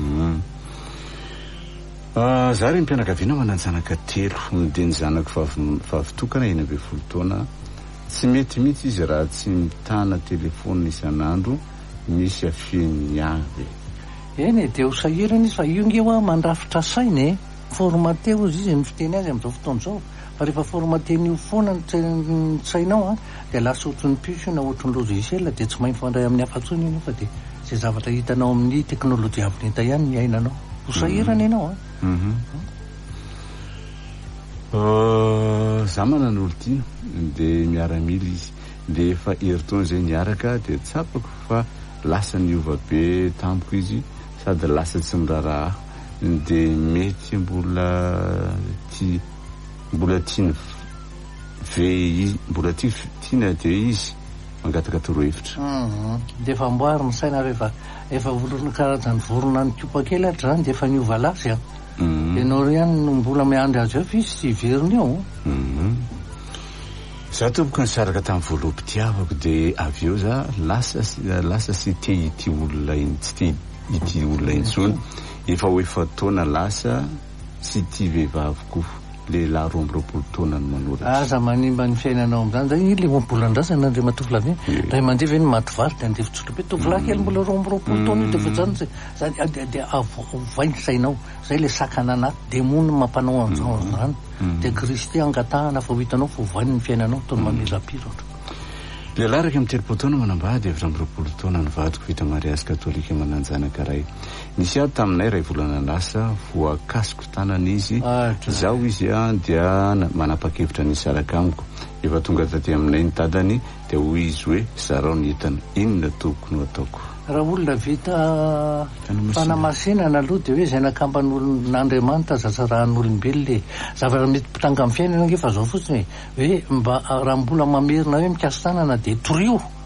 B: Za ry mpianakaviana mananjanaka 3 de ny zanako favitokana 40 taona tsy mety mihitsy izy raha tsy mitana telefona isan'andro misy afiany avy
C: eny de ho sahirana izy fa io ngeo mandrafitra sainy formateo izy ny fiteny azy am'izao fotoana zao fa rehefa formaten'io foana ny sainao de lasa ohatry ny piso na ohatry ny logiciel de tsy mahay mifandray amin'ny hafatsony ianao fa de zay zavatra hitanao amin'ny teknôlôjia avinenta ihany miainanao ho sahirana ianao
B: za manana olo tina de miaramila izy de efa heritaona zay niaraka de tsapako fa lasa niova be tampoko izy sady lasa tsy miraraha de mety mbola tiany ve izy mbola tiana de izy mangataka torohevitra
C: de efa mboary ny saina rehefa efa volona karazany vorona ny kopa kely atra zany de efa niova lasy ianao ihany no mbola miandry azy eo fa izy tsy iveriny eo
B: za tompoko ny saraka tamin'ny voaloham-pitiavako de avy eo za lasa sy te ity olona tsy te ity olona intsony efa ho efa taona lasa sy ty vehivaviko lehilahy 20 taona no manoratra
C: aza manimba ny fiainanao am'zany zay le mombolan-drasana andre matovilahy raha mandeha ve ny mativary de andeha fitsolobe tovolahy kely mbola 20 taona io de fa zany de avovainy sainao zay le sakana anaty demony mampanao an'izao zany de kristy angatahana fa ho hitanao fa hovainy ny fiainanao tony mamelapira ohatra
B: lehilahy raiky amin'ny 30 taona manambady 20 taona ny vadiko vita mariazy katolika mananjanaka ray nisy ady taminay ray volana lasa voakasiko tanana izy zaho izy dia manapa-kevitra nisy araka amiko efa tonga taty aminay ny dadany de hoy izy hoe zarao ny hitana inona toboko no ataoko
C: raha olona vita fanamasinana aloha de hoe zay nakamban'olon'Andriamanitra zazarahan'olombelo le zavatra mety mpitanga amin'ny fiainana nge fa zao fotsiny hoe mba raha mbola mamerina hoe mikasy tanana de torio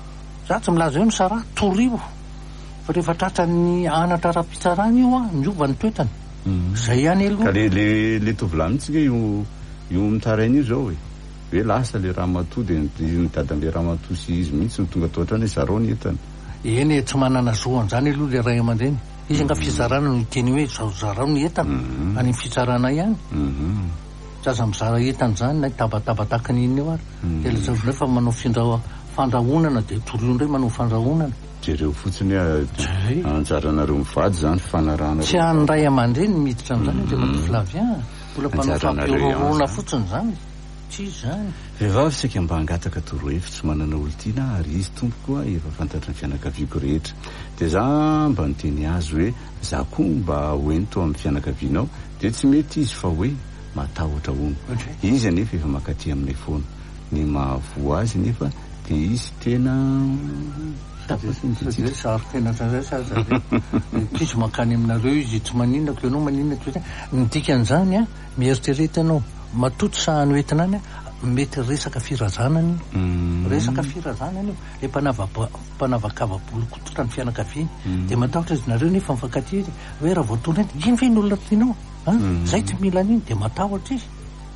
C: za tsy milaza hoe misara torio fa rehefa tratra ny anatra ara-pitsarana io a miova ny toetany zay ihany aloha
B: ka le tovilamintsika io mitaraina io zao hoe lasa le raha matoa de nitadan'le raha matoa sy izy mihitsy ny tonga atao ohatrany hoe zarao ny entany
C: eny tsy manana zoany zany aloha le ray aman-dreny izy nga fizarana no iteny hoe zarao ny entana any fitsarana ihany zaza mizara entany zany na tabatabataka ny iny eo ary de le zavonay fa manao fandrahonana de torio ndray manao fandrahonana
B: jereo fotsiny anjaranareo mivady zany fanarahana
C: tsy any ray aman-dreny miditra am'zany de matofilavia mbola mpanao fampirorona fotsiny zany tsy izy zany
B: vehivavy saika mba hangataka torohevitra manana olontiana ary izy tompo koa efa fantatra ny fianakaviako rehetra de za mba niteny azy hoe za koa mba hoento amin'ny fianakavianao de tsy mety izy fa hoe matahotra ono izy anefa efa makaty aminay foana ny mahavoa azy nefa de izy tena
C: sary tena kizy makany aminareo izy tsy maninako ianao maninako ny dikan'izany a mieritrereta matoto sahany oentinany mety resaka firazanany resaka firazanany le mpanavakava-bolo kototra ny fianakaviany de matahotra izy nareo nefa mifankaty izy hoe raha voatona iny ve n'olona tianao zay tsy mila an'iny de matahotra izy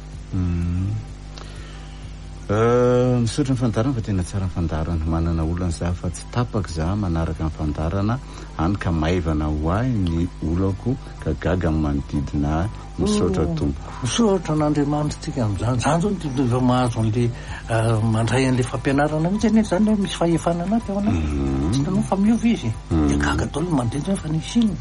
B: misaotra ny fandarana fa tena tsara ny fandarana manana olana za fa tsy tapaka za manaraka ny fandarana any ka maivana ho ahy ny olako ka gaga amin'ny manodidina misaotra tompoko
C: misaotra n'Andriamanitra tsika am'zany zany zao ny mahazo an'le mandray an'le fampianarana mihitsy ane zany hoe misy fahefana anaty ao anaty tsy nanao fa miova izy de gaga daholo mandeha zany fa nisiny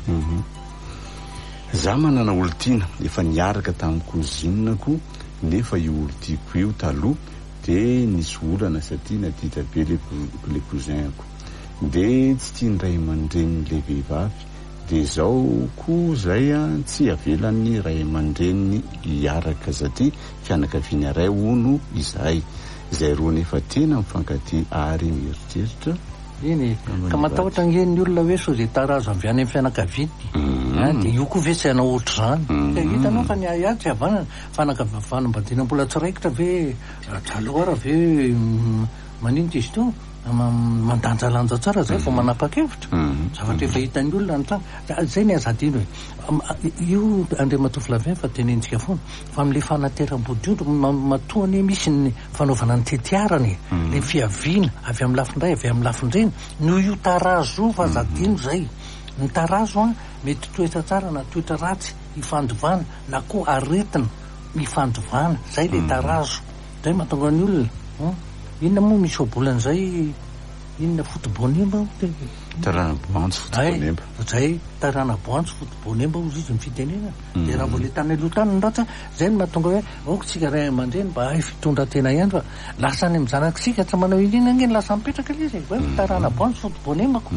B: za manana olo-tiana efa niaraka tamin'ny kozinako nefa io olo-tiako io taloha de nisy olana satria nadita be le cousinko de tsy tia ny ray aman-dreny le vehivavy de zao koa zay tsy avelan'ny ray aman-dreny hiaraka satria fianakaviana ray ono izay roa nefa tena mifankaty ary mieritreritra
C: iny ka matahotra ngeny olona hoe so zay tarazo avy any amin'ny fianakaviany de io koa ve tsy hanao ohatr' zany hitanao fa ny aiady tsy havanana fanambadiana mbola tsy raikitra ve taloha raha ve manino ty izy to mandanjalanja tsara zay vao manapa-kevitra zavatra efa hitan'ny olona ny trano zay ny azadino hoe io Andriamanitra Filavia fa tenentsika foana fa am'le fanateram-bodiondro matoany misy ny fanaovana ny tetiarany le fiaviana avy amin'ny lafindray avy amin'ny lafindreny no io tarazo fa zadino zay ny tarazo mety toetra tsara na toetra ratsy ifandovana na koa aretina ifandovana zay le tarazo zay mahatonga ny olona inona moa misy obolan'izay inona fotobonemba
B: tarana boantso fotobonemba
C: zay tarana boantso fotobonemba ozy izy ny fitenena de raha vao le tany aloha tany ndratra zay no mahatonga hoe aoko tsika ray aman-dreny mba hay fitondra-tena ihany fa lasa any amin'ny zanakitsika tsy manao inina ngeny lasa mipetraka le izy hoe tarana boantso fotobonemako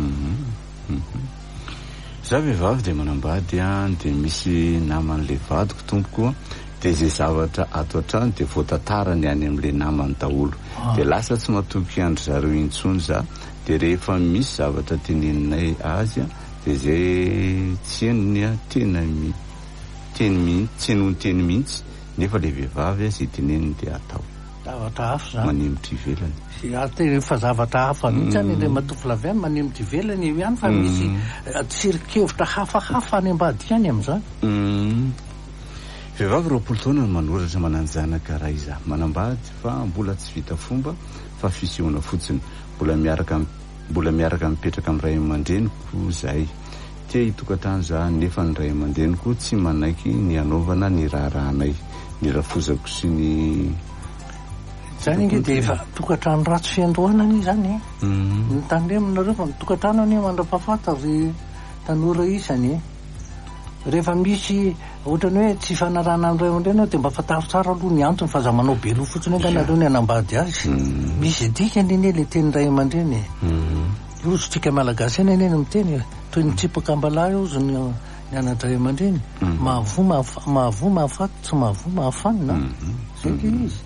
B: za vehivavy de manambady de misy naman'le vadiko tompoko de zay zavatra ato an-trano de voatantarany any amin'le namany daholo de lasa tsy matoky andro zareo intsony za de rehefa misy zavatra teneninay azy de zay tsy enony tsy enony teny mihitsy nefa le vehivavy zay teneniny de atao
C: zavatra hafa zany
B: manemitra ivelany
C: fa zavatra hafa mihitsy any le Matofolaviany manemitra ivelany io ihany fa misy tsirikevitra hafahafa any ambady any am'zany
B: vehivavy 20 taona no manoratra mananjanaka raha iza manambady fa mbola tsy vita fomba fa fisehoana fotsiny mbola miaraka mipetraka amin'ny ray aman-dreniko zahay tia hitokantrano za nefa ny ray aman-dreniko tsy manaiky ny anaovana ny raharahanay ny rafozako sy ny
C: zany inge de efa tokantrano ratsy fiandroanany zany ny tandreminareo fa tokantrano any mandrapafata ry tanora isany rehefa misy ohatrany hoe tsy fanarana amin'ny ray aman-dreny de mba fataro tsara aloha ny antony fa za manao be loha fotsiny hoe nareo ny anambady azy misy dikany iny le teny ray aman-dreny iozotsika malagasy eny eny miteny toy ny tsipaka ambalahy ozy ny anadray aman-dreny mahavo mahafaty tsy mahavo mahafanina zay le izy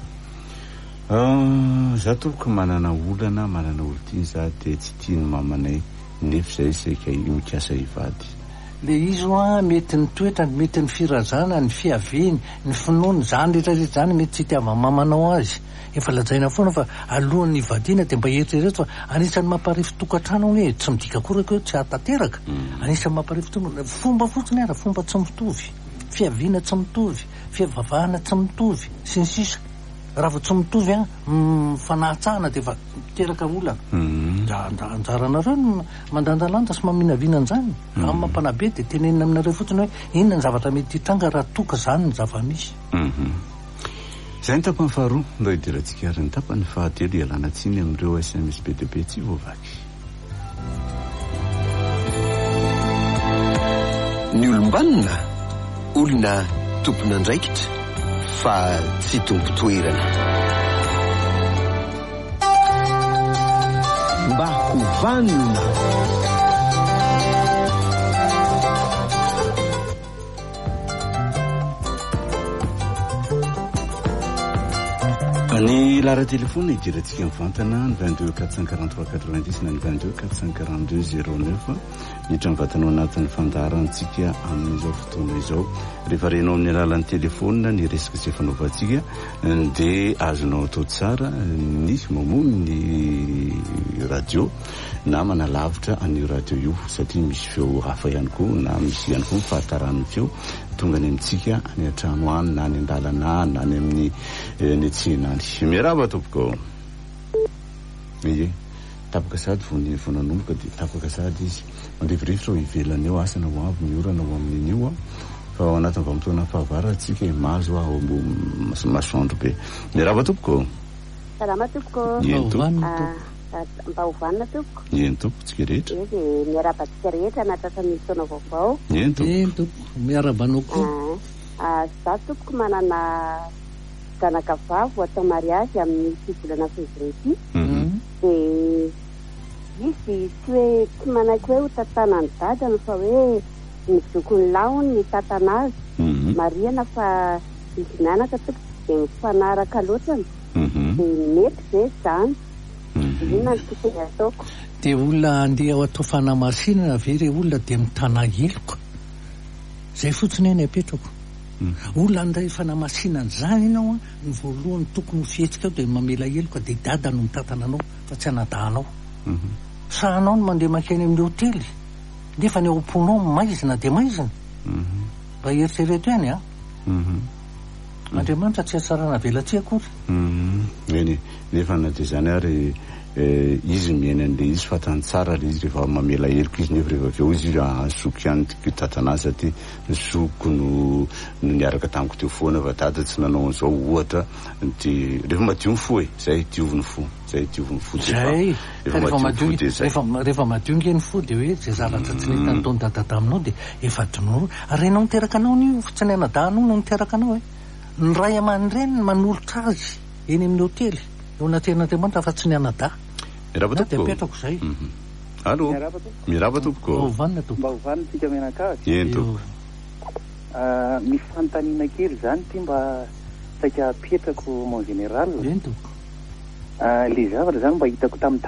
B: za toboko manana olana manana olo tiany za de tsy tiany mamanay nefa zay saika mikasa hivady
C: le izy a mety ny toetrany, mety ny firazana, ny fiaviany, ny finoany, zany rehetrarehetra zany mety tsy itiava-mamanao azy. Efa lajaina foana fa alohan'ny vadiana dia mba eritreretra fa anisan'ny mamparefy tokantrano hoe tsy midika koraka hoe tsy hatateraka. Anisan'ny mamparefy tokantrano fomba fotsiny ara, fomba tsy mitovy, fiaviana tsy mitovy, fivavahana tsy mitovy, sy ny sisa. Raha vao tsy mitovy fanahtsahana dia efa miteraka olana. Anjaranareo no mandanjalanja sy maminavina an'izany. Amin'ny mampanabe dia tenenina aminareo fotsiny hoe inona ny zavatra mety hitranga raha toka zany ny zava-misy.
B: Izay ny tapany faharoa mba hidirantsika ary ny tapany fahatelo ialana tsiny amin'ireo SMS BDB tsy voavaky.
A: Ny olombanona olona tompona andraikitra fa tsy tompo toerana. Mba hovanona.
B: Ny lara telefona idirantsika mivantana ny 22 443 90 na ny 22 442 09 miditra mivatanao anatin'ny fandarantsika amin'izao fotoana izao. Rehefa renao amin'ny alalan'ny telefona ny resaka tsy fanaovantsika dia azonao atao tsara ny mamono ny radio na manalavitra an'io radio io satria misy feo hafa ihany koa na misy ihany koa mifahataran'ny feo tonga any amintsika any an-trano any na any an-dalana na any amin'ny netsena any. Miarahaba tompoko. Ie tapaka sady vonanomboka dia tapaka sady izy mandrivorivotra ho ivelany eo asana ho avy miorana ho amin'in'io fa ao anatin'ny vanim-potoana fahavaratsika mahazo aho masoandro be. Miarahaba tompoko.
D: Salama tompoko.
B: Eny tompo.
D: Mba hovanona tompoko.
B: Eny tompo tsika rehetra.
D: Ie miarahaba tsika rehetra natrasa misy taona vaovao.
C: Eny tompo. Miarabanao koa.
D: Za tompoko manana zanaka vavy atao mariazy amin'ny fivolana février. Dia izy tsy hoe tsy manaiky hoe ho tantana ny dadany fa hoe mizoko ny laony ny tantana azy. Mariana fa izy mianaka tompoko dia mifanaraka loatrany. Dia mety ve zany. Inona ny tokony ataoko.
C: Dia olona andeha ao atao fanamasinana ve re olona dia mitana heloka. Zay fotsiny eny apetrako. Olona andray fanamasinana zany ianao ny voalohany tokony ho fihetsika ao dia mamela heloka dia dada no mitantana anao fa tsy anadanao. Sa anao no mandeha makeny amin'ny hotely nefa ny ao am-ponao maizina dia maizina. Mba eritrereto eny a. Andriamanitra tsy hatsarana velatsia akory.
B: Eny nefa na dia zany ary izy miaina an'le izy fatany tsara le izy rehefa mamela heloka izy nefa rehefa avy eo izy asoko ihany tantana satria soko no niaraka tamiko teo foana fa dada tsy nanao an'izao ohatra dia rehefa madio ny fo zay dioviny fo zay dioviny fo
C: zay rehefa madio ngeny fo dia hoe zay zavatra tsy nety nataony dadada aminao dia efa dinoro renao niteraka anao nio fa tsy ny anadahanao no niteraka anao ny ray aman-dreny manolotra azy eny amin'ny hotely eo anateran'Andriamanitra fa tsy ny anada.
B: Miraba tompoko.
C: Dia apetrako zay.
B: Allo. Miraba tompoko.
C: Hovanina tompoko.
E: Mba hovanina tsika menakavy.
B: Eny tompoko.
E: Misy fanontaniana kely zany ty mba saika apetrako mon général.
C: Eny tompoko.
E: Le zavatra zany mba hitako tamin'ny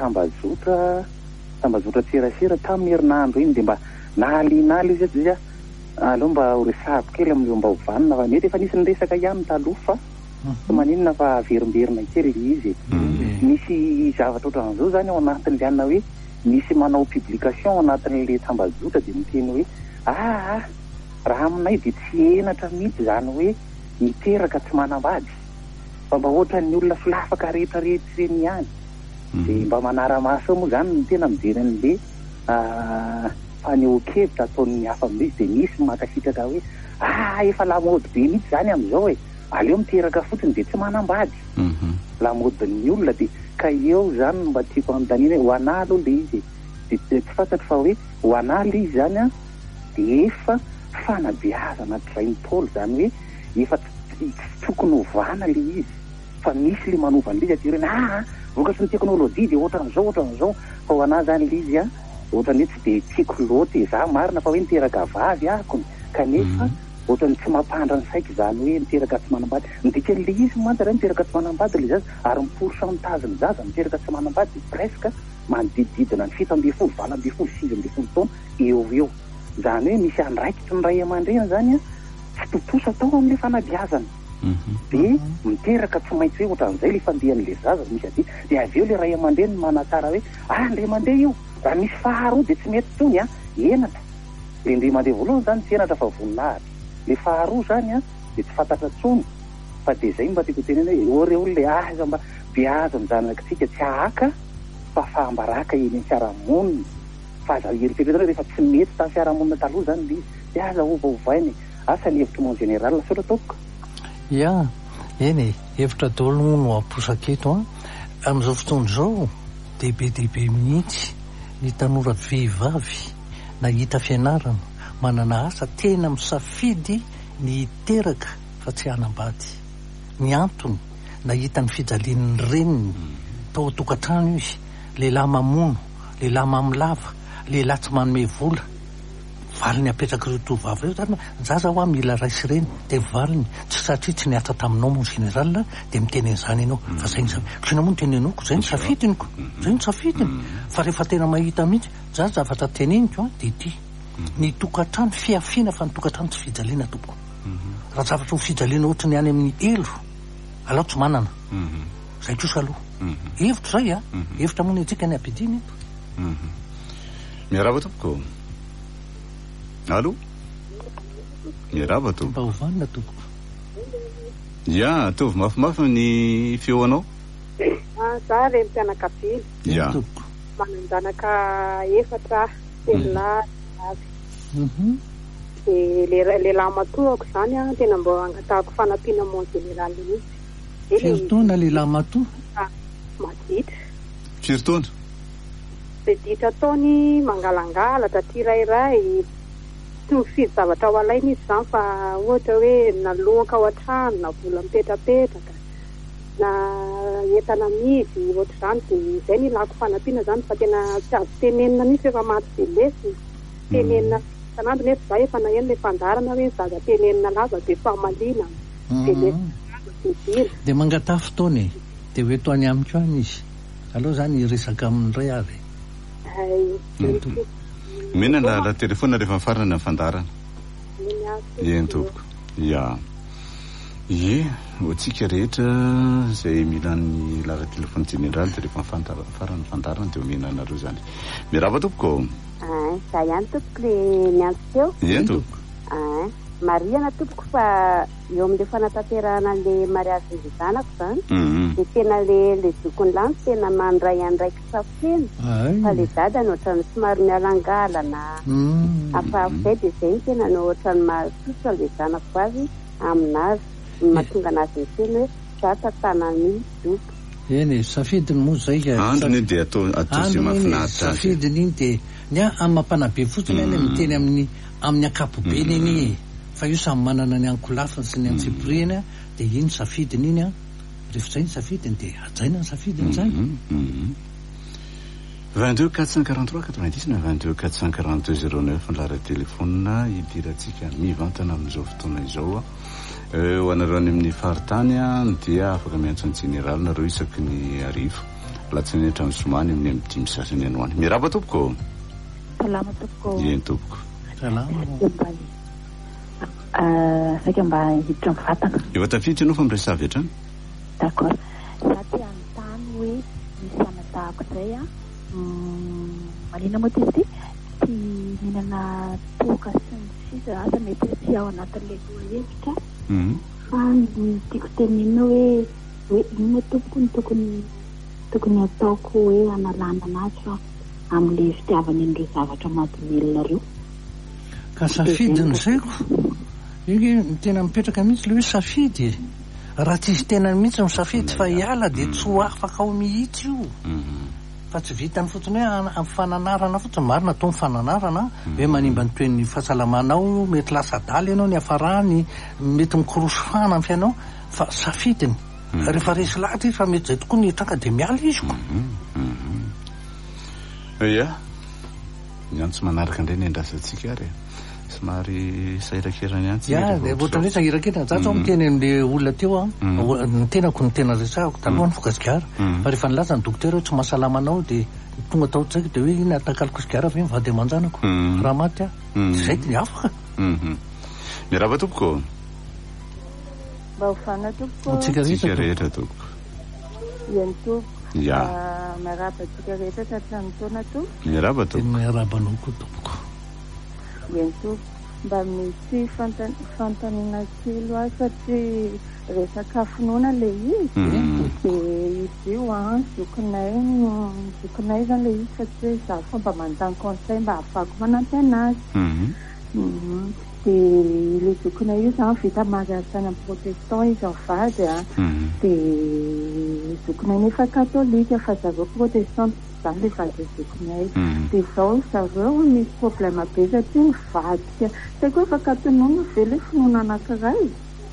E: tambazotra serasera tamin'ny herinandro iny dia mba nahalianaly izy zay aloha mba ho resahako kely amin'io mba hovanina fa mety efa nisy niresaka ihany taloha fa maninona fa averimberina kely izy. Misy zavatra ohatran'izao zany ao anatin'le anina hoe misy manao publication ao anatin'le tambazotra dia miteny hoe raha aminay dia tsy enatra mihitsy zany hoe miteraka tsy manambady fa mba ohatran'ny olona filafaka rehetrarehetra ireny ihany. Dia mba manara-maso moa zany ny tena mijery an'le fanehoan-kevitra ataon'ny hafa amin'izy dia misy makasitraka hoe efa lamody be mihitsy zany amin'izao aleo miteraka fotsiny dia tsy manambady. Lamodin'ny olona dia ka eo zany mba tiako anontaniana hoe ho anahy aloha le izy dia tsy fantatro fa hoe ho anahy le izy zany dia efa fanabeazana hatray ny Paoly zany hoe efa tsy tokony hovana le izy fa misy le manovana le izy aty vokatry ny teknôlôjia dia ohatran'izao fa ho anahy zany le izy ohatrany hoe tsy dia tiako loatra za marina fa hoe niteraka vavy akony kanefa ohatrany tsy mampandra ny saiko zany hoe niteraka tsy manambady ndika n'le izy mantsy raha niteraka tsy manambady le zaza ary miporsant mitazony zaza niteraka tsy manambady presque manodididina ny 7 ambin'ny folo 6 ambin'ny folo taona eo zany hoe misy andraikitry ny ray aman-dreny zany a fitotosa tao amin'le fanabeazana de miteraka tsy maintsy hoe ohatran'izay le fandehan'le zaza misy aty de avy eo le ray aman-dreny manakara hoe ndre mandeha io raha misy faharoa de tsy mety tsony a enatra le ndre mandeha voalohany zany tsy enatra fa voninahitra le faharoa zany a de tsy fantatra tsony fa de zay mba tiako tenena hoe ore olona le aza mba beaza mijanakitsika tsy ahaka fa fahambaraka eny amin'ny fiarahamonina fa aza eritreretana rehefa tsy mety tamin'ny fiarahamonina taloha zany le izy de aza ovaovainy asa ny hevitra mon général saotra ataoko
C: ia eny hevitra daholo no amposaketo a amin'izao fotoana izao dehibe mihitsy ny tanora vehivavy na hita fianarana manana asa tena misafidy ny hiteraka fa tsy hanambady ny antony na hita ny fijalian'ny reniny tao atokantrano izy lehilahy mamono lehilahy mamilava lehilahy tsy manome vola valiny apetraka ireo tovavy reo zany zaza ho a mila raisy reny de valiny tsy satria tsy niatra taminao mon général de mitenen'izany ianao fa zay sina moa ny tenenako zay ny safidiniko zay ny safidiny fa rehefa tena mahita mihitsy za zavatra teneniko de ty ny tokantrano fiafiana fa ny tokantrano tsy fijaliana tompoko raha zavatra ho fijaliana ohatra ny any amin'ny elo alao tsy manana zay kosa aloha hevitra zay a hevitra moa ny atsika ny ampidiny eto
B: miarava tompoko alo miarava tompo
C: mba hovanina tompoko
B: ia atovy mafimafy ny feo anao
D: za reny mpianakavily
B: ia
C: tompoko
D: mananjanaka efatra telahy avy de lehilahy matoako zany a tena mba angatahako fanampiana mon général mihitsy
C: firy-taona lehilahy matoa
D: maditra
B: firy-taona
D: de ditra taony mangalangalatra ty rairay tsy mifidy zavatra ao alaina izy zany fa ohatra hoe nalohaka ao an-trano na vola mipetrapetraka na entana amidy ohatra zany de zay ny ilako fanampiana zany fa tena tsy azo tenenina mihitsy efa maty de lesy tenenina sanandro nefa za efa naeno le fandarana hoe zaza tenenina lava de famalina de lesy
C: de mangatah fotoana de hoe toany amiko any izy aloha zany resaka amin'ny ray avy
B: mena la telefona rehefa mifarana ny fandarana eny tompoko ia ie hoatsika rehetra zay milan'ny lara telefony général de rehefa farany fandarana de omena anareo zany mirava tompoko
D: za ihany tompoko le miantso teo
B: eny tompoko
D: mariana tompoko fa eo amin'le fanatanterahana le mariazy ny zanako zany de tena le zokony lany tena mandray andraiky safena fa le dadany ohatrany somary mialangalana afafay de zay tena no ohatrany mahasotra le zanako azy aminazy mahatonga anazy ny tena hoe za tatanany zoko
C: eny safidiny moa zay
B: androny iny de atao sy mahafinaritra
C: safidiny iny de ny amin'ny mampanabe fotsiny any miteny amin'ny akapobeny iny fa io samy manana ny ankolafiny sy ny antsipiriny de iny safidiny iny rehefa zay ny safidiny de ajaina ny safidiny zay
B: 22 443 90 na 22 442 09 ny lara telefona idirantsika mivantana amin'izao fotoana izao ho anareo any amin'ny faritany dia afaka miantso ny général nareo isaky ny arivo latsiny hatrany somany amin'ny dimy sasany anoany mirava tompoko
F: salama tompoko
B: eny tompoko
C: salama
F: saika mba hiditra mivatana
B: efa tafiditra anao fa miresavy hatrany
F: d'accord za ty anontany hoe misy anatahako zay manina moa ty izy ty mihinana toka sy ny sisa asa mety tsy ao anatin'le hevitra fa ny tiako tenena hoe inona tompoko ny tokony ataoko hoe analana anazy fa amin'le fitiavany an'ireo zavatra mampimelona reo
C: ka safidiny zaiko iny tena mipetraka mihitsy le hoe safidy raha tsisy tena mihitsy misafidy fa hiala de tsy ho afaka ao mihitsy io fa tsy vitany fotsiny hoe amin'ny fananarana fotsiny marina atao mifananarana hoe manimba ny toen'ny fahasalamanao mety lasa daly ianao ny afarany mety mikorosofana amin'ny fiainao fa safidiny rehefa resy lahatra izy fa mety zay tokoa ny hitranga de miala izy ko
B: ia nyantso manaraka indray ny andrasantsika ary somary sahirakerany antsy
C: de ohatrany hoe sahirakerana za tsao miteny am'le olona teo ny tenako ny tena resahako taloha ny fokasigara fa rehefa nilaza ny dokotera hoe tsy mahasalamanao de tonga tao tsaiko de hoe iny atakaloko sigara ve mivady aman-janako raha maty zay ty ny afaka.
B: Miarahaba tompoko.
G: Mba ho fana tompoko.
C: Tsika
B: rehetra tompoko.
G: Iany tompoko.
B: Ya.
G: Miarahaba tsika rehetra tatramin'ny taona to.
B: Miarahaba tompoko.
C: Miarabanao koa tompoko.
G: Iany tompoko. Mba misy fantaniana kely aho satria resaka finoana le izy. Dia izy io zokinay zany le izy satria za fomba mandany conseil mba ahafahako manampy anazy. Dia le zokinay io zany vita mariage any amin'ny protestant izy avady a. Dia zokinay nefa katolika fa zareo protestant zany le vady zokinay. Dia zao zareo misy problème be satria mivadika. Saiko efa katonona ve le finoana anankiray.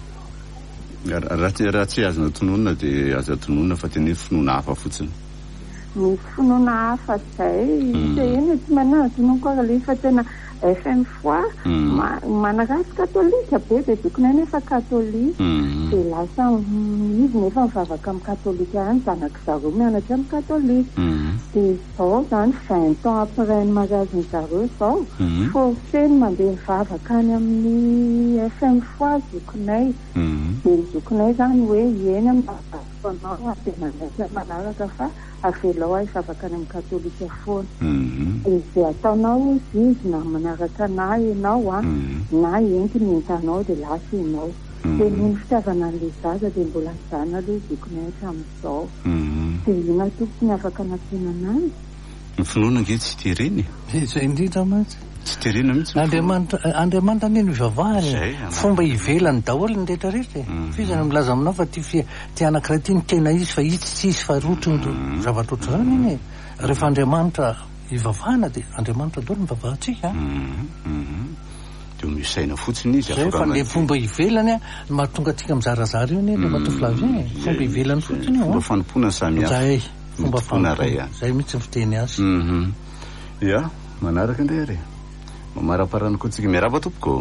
B: Raha tsy azona tononona dia aza tononona fa tena finoana hafa fotsiny.
G: Misy finoana hafa zay. Dia eny tsy manana tonona koa le fa tena FM fois manarasy katolika be dia zokinay nefa katolika. Dia lasa izy nefa mivavaka amin'ny katolika ihany zanaka zareo mianatra amin'ny katolika. Dia zao zany 20 ans après ny mariage zareo zao forcé ny mandeha mivavaka any amin'ny FM fois zokinay. Dia zokinay zany hoe eny amin'nao dia manaraka fa avelao ahy hivavaka any amin'ny katolika foana. Izay ataonao izy na manaraka anahy ianao a na entiny entanao dia lasa ianao. Dia ny fitiavana an'ilay zaza dia mbola zana aloha zokinay hatramin'izao. Dia ina tompony afaka nampiana anazy.
B: Ny finoana nge tsy tereny.
C: Izay indrindra mantsy.
B: Tsy terena mihitsy.
C: Andriamanitra neny vavahany fomba ivelany daholo ny rehetrarehetra. Fizany milaza aminao fa ty anankiray ty ny tena izy fa izy tsy izy fa rotry ny zavatra ohatry zany iny. Rehefa Andriamanitra ivavahana dia Andriamanitra daholo mivavahantsika.
B: Dia misaina fotsiny izy.
C: Fa le fomba ivelany mahatonga atsika mizarazara io le matoflavien. Fomba ivelany fotsiny io.
B: Fomba fanompoana samihafa.
C: Zay fomba fanompoana. Zay mihitsy ny fiteny azy.
B: Ya, manaraka indray mamaraparany koa tsika miarahaba tompoko.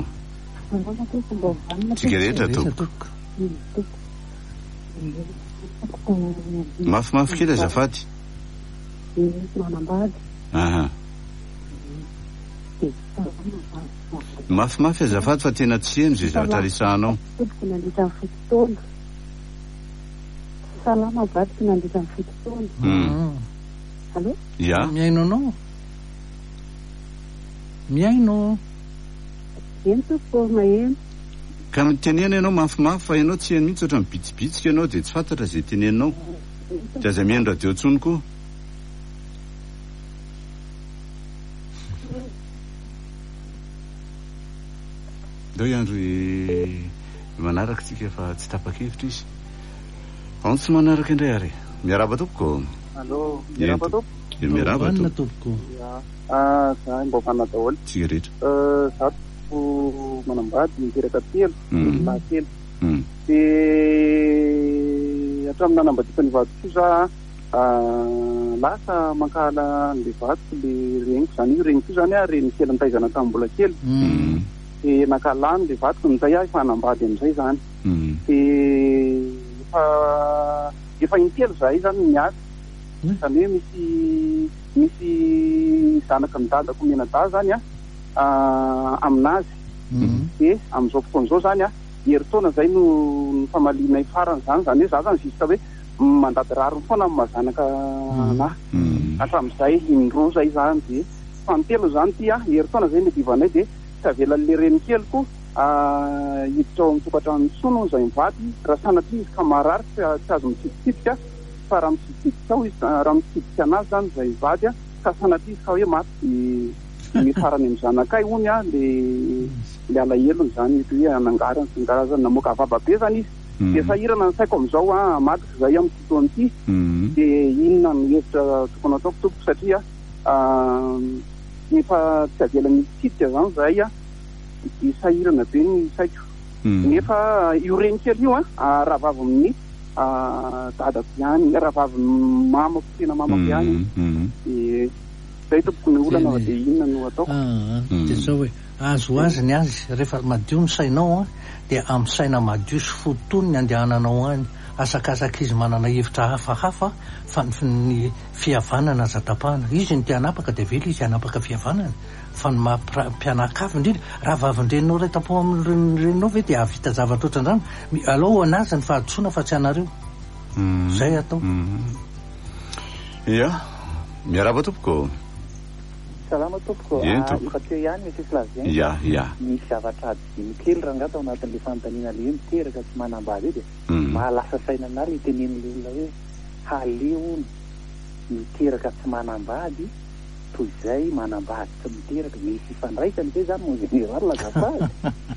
B: Tsika rehetra tompoko. Mafimafy kely azafady. Mafimafy azafady fa tena tsy heno zay zavatra risahanao.
D: Salama vadiko nandritra amin'ny fito taona. Allo?
B: Ya.
C: Miaino anao? Miaino?
D: Eny tompoko maheno.
B: Ka mitenena ianao mafimafy fa ianao tsy heno mihitsy ohatran'ny bitsibitsika ianao dia tsy fantatra izay teneninao. Tsy aza mihaino radio intsony koa. Ndao iandro manaraka tsika fa tsy tapa-kevitra izy. Ao tsy manaraka indray ary. Miarahaba tompoko.
E: Allo, miarahaba tompoko.
B: Miarahaba tompoko.
E: Za mba vana daholo.
B: Tsika rehetra.
E: Za tompoko manambady miteraka telo. Lahy telo. Dia hatramin'ny nanambadiako ny vadiko za lasa mankala an'ilay vadiko le reniko zany io reniko zany a reny kely nitaizana tamin'ny mbola kely. Dia nakalany ilay vadiko nizay aho efa hanambady amin'izay zany. Dia efa intelo zay zany miady. Zany hoe misy zanaka midadako menada zany aminazy. Dia amin'izao fotoan'izao zany heritaona zay no famalinay farany zany hoe za zany zista hoe mandady rariny foana amin'ny mazanaka anahy. Hatramin'izay indroa zay zany dia fantelo zany ty heritaona zay nedivanay dia tsy avelan'le reny keliko hiditra ao amin'ny tokantrano sono zay mivady raha sanatria izy ka marary tsy azo mitsipitsipika fa raha mitsipitsipika ao izy raha mitsipitsika anazy zany zay mivady ka sanatria izy ka hoe maty ny farany amin'ny zanakay hony le alahelony zany hoe anangarany sy ny karazany namoaka avava be zany izy. Dia sahirana ny saiko amin'izao amadika zay amin'ny fotoany ity. Dia inona ny hevitra tokony ataoko tompoko satria nefa tsy avela mitsitsika zany zay dia sahirana be ny saiko. Nefa io reny kely io rahavavy amin'ny dadako ihany, rahavavy mamako tena mamako ihany. Dia zay tompoko ny olana dia inona no ataoko.
C: Dia zao hoe azo azy ny azy rehefa madio ny sainao dia amin'ny saina madio sy fotony ny andehananao any. Asakasaka izy manana hevitra hafahafa fa ny fihavanana aza tapahana. Izy ny te hanapaka dia vela izy hanapaka fihavanana fa ny mampianakavy indrindra raha vavindrenao ray tapo amin'renao ve dia avita zavatra ohatran'izany aloha anazy ny fahadisoana fa tsy anareo zay atao
B: ia miaraba tompoko
E: salama tompoko efa teo ihany misy Flavien
B: ia
E: misy zavatra adiny kely raha ngata ao anatin'le fanontaniana le hoe miteraka tsy manambady edy mahalasa saina ana le tenen'le olona hoe haleo miteraka tsy manambady toy izay manambady tsy miteraka misy ifandraisany ve zany mon général lagafazy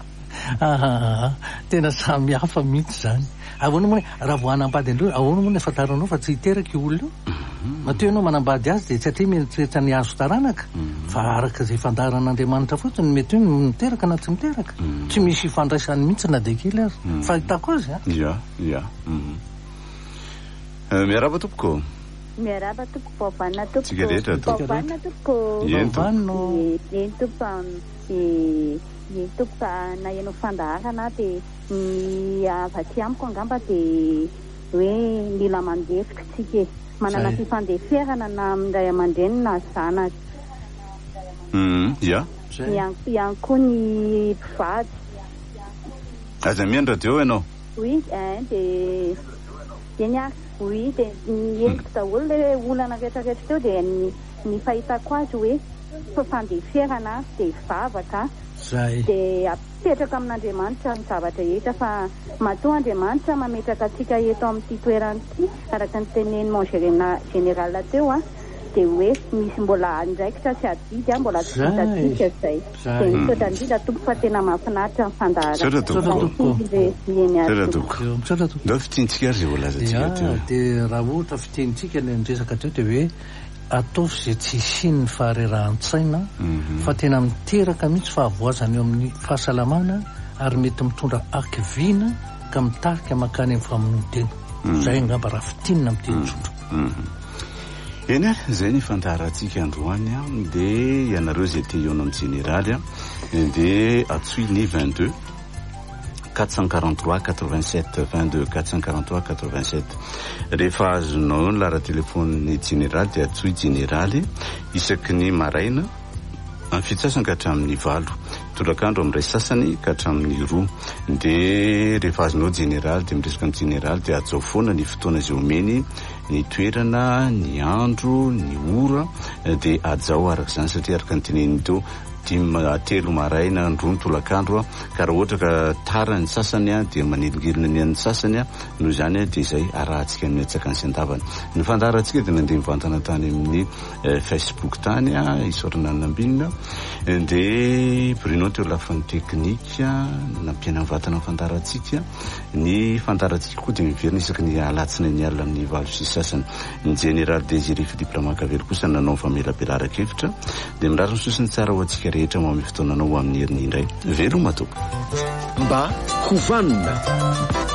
C: tena samy hafa mihitsy zany ahoana moa raha vo anambady andreo ahoana moa ny afantaranao fa tsy hiteraka io olona io mateo ianao manambady azy de tsy atria mieritreritra ny azo taranaka fa araka zay fandaran'Andriamanitra fotsiny mety hoe miteraka na tsy miteraka tsy misy ifandraisany mihitsy na de kely azy fahitako azy
B: ia miaraba tompoko
F: miaraba tompoko baobanina tompoko
B: tsika rehetra
F: baobanina tompoko
C: baobanino
F: eny tompo na ianao fandaharana de ny avaty amiko angamba de hoe mila mandefika tsika manana fifandeferana na amin'ray aman-dreny na zanaka
B: ia
F: ihany koa ny mpivady
B: aza miandra deo ianao
F: oui de eny ary oui de ny endriko daholo le olana rehetrarehetra teo de ny fahitako azy hoe fifandeferana de vavaka de apetraka amin'Andriamanitra ny zavatra rehetra fa matoa Andriamanitra mametraka atsika eto amin'ity toerana ity araka ny teneny mon général teo de hoe misy mbola andraikitra tsy adidy mbola tsy hitatsika zay de misaotra indrindra tompo fa tena mahafinaritra ny fandaharana
B: ndao fitintsika ary zay volazantsika teo
C: de raha ohatra fitintsika ny resaka teo de hoe ataovy zay tsy isiny ny faharerahan-tsaina fa tena miteraka mihitsy fahavoazana eo amin'ny fahasalamana ary mety mitondra akiviana ka mitarika makany amin'ny famonotena zay angamba raha fitinina mitenitsondro
B: eny ary zay ny fandaharantsika androany de ianareo zay te iona amin'ny généraly de atsoiny 22 443 87 22 443 87 rehefa azonao ny lara telefony généraly de atsoy généraly isaky ny maraina amin'ny fitsasany ka hatramin'ny 8 tolakandro amin'ray sasany ka hatramin'ny 2 de rehefa azonao généraly de miresaka amin'ny généraly de ajao foana ny fotoana zay omeny ny toerana ny andro ny ora de ajao araka izany satria araka ny teneniny teo 3 maraina androny tolakandro ka raha ohatra ka tara ny sasany de manelingirina ny an'ny sasany noho izany de izay arahantsika amin'ny atsakany sy andavany ny fandaharantsika de nandeha mivantana tany amin'ny Facebook tany isorana nambinina de Bruno teo lafan'ny teknika nampiana mivantana ny fandaharantsika ny fandaharantsika koa de miverina isaky ny alatsina ny alina amin'ny valo sy sasany ny général Désiré Philippe Lamakavely kosa nanao famelabelara-kevitra de mirary ny sosiny tsara ho atsika rehetra mamy fotoananao amin'ny herin'ny indray veloma tompoko
A: mba hovanina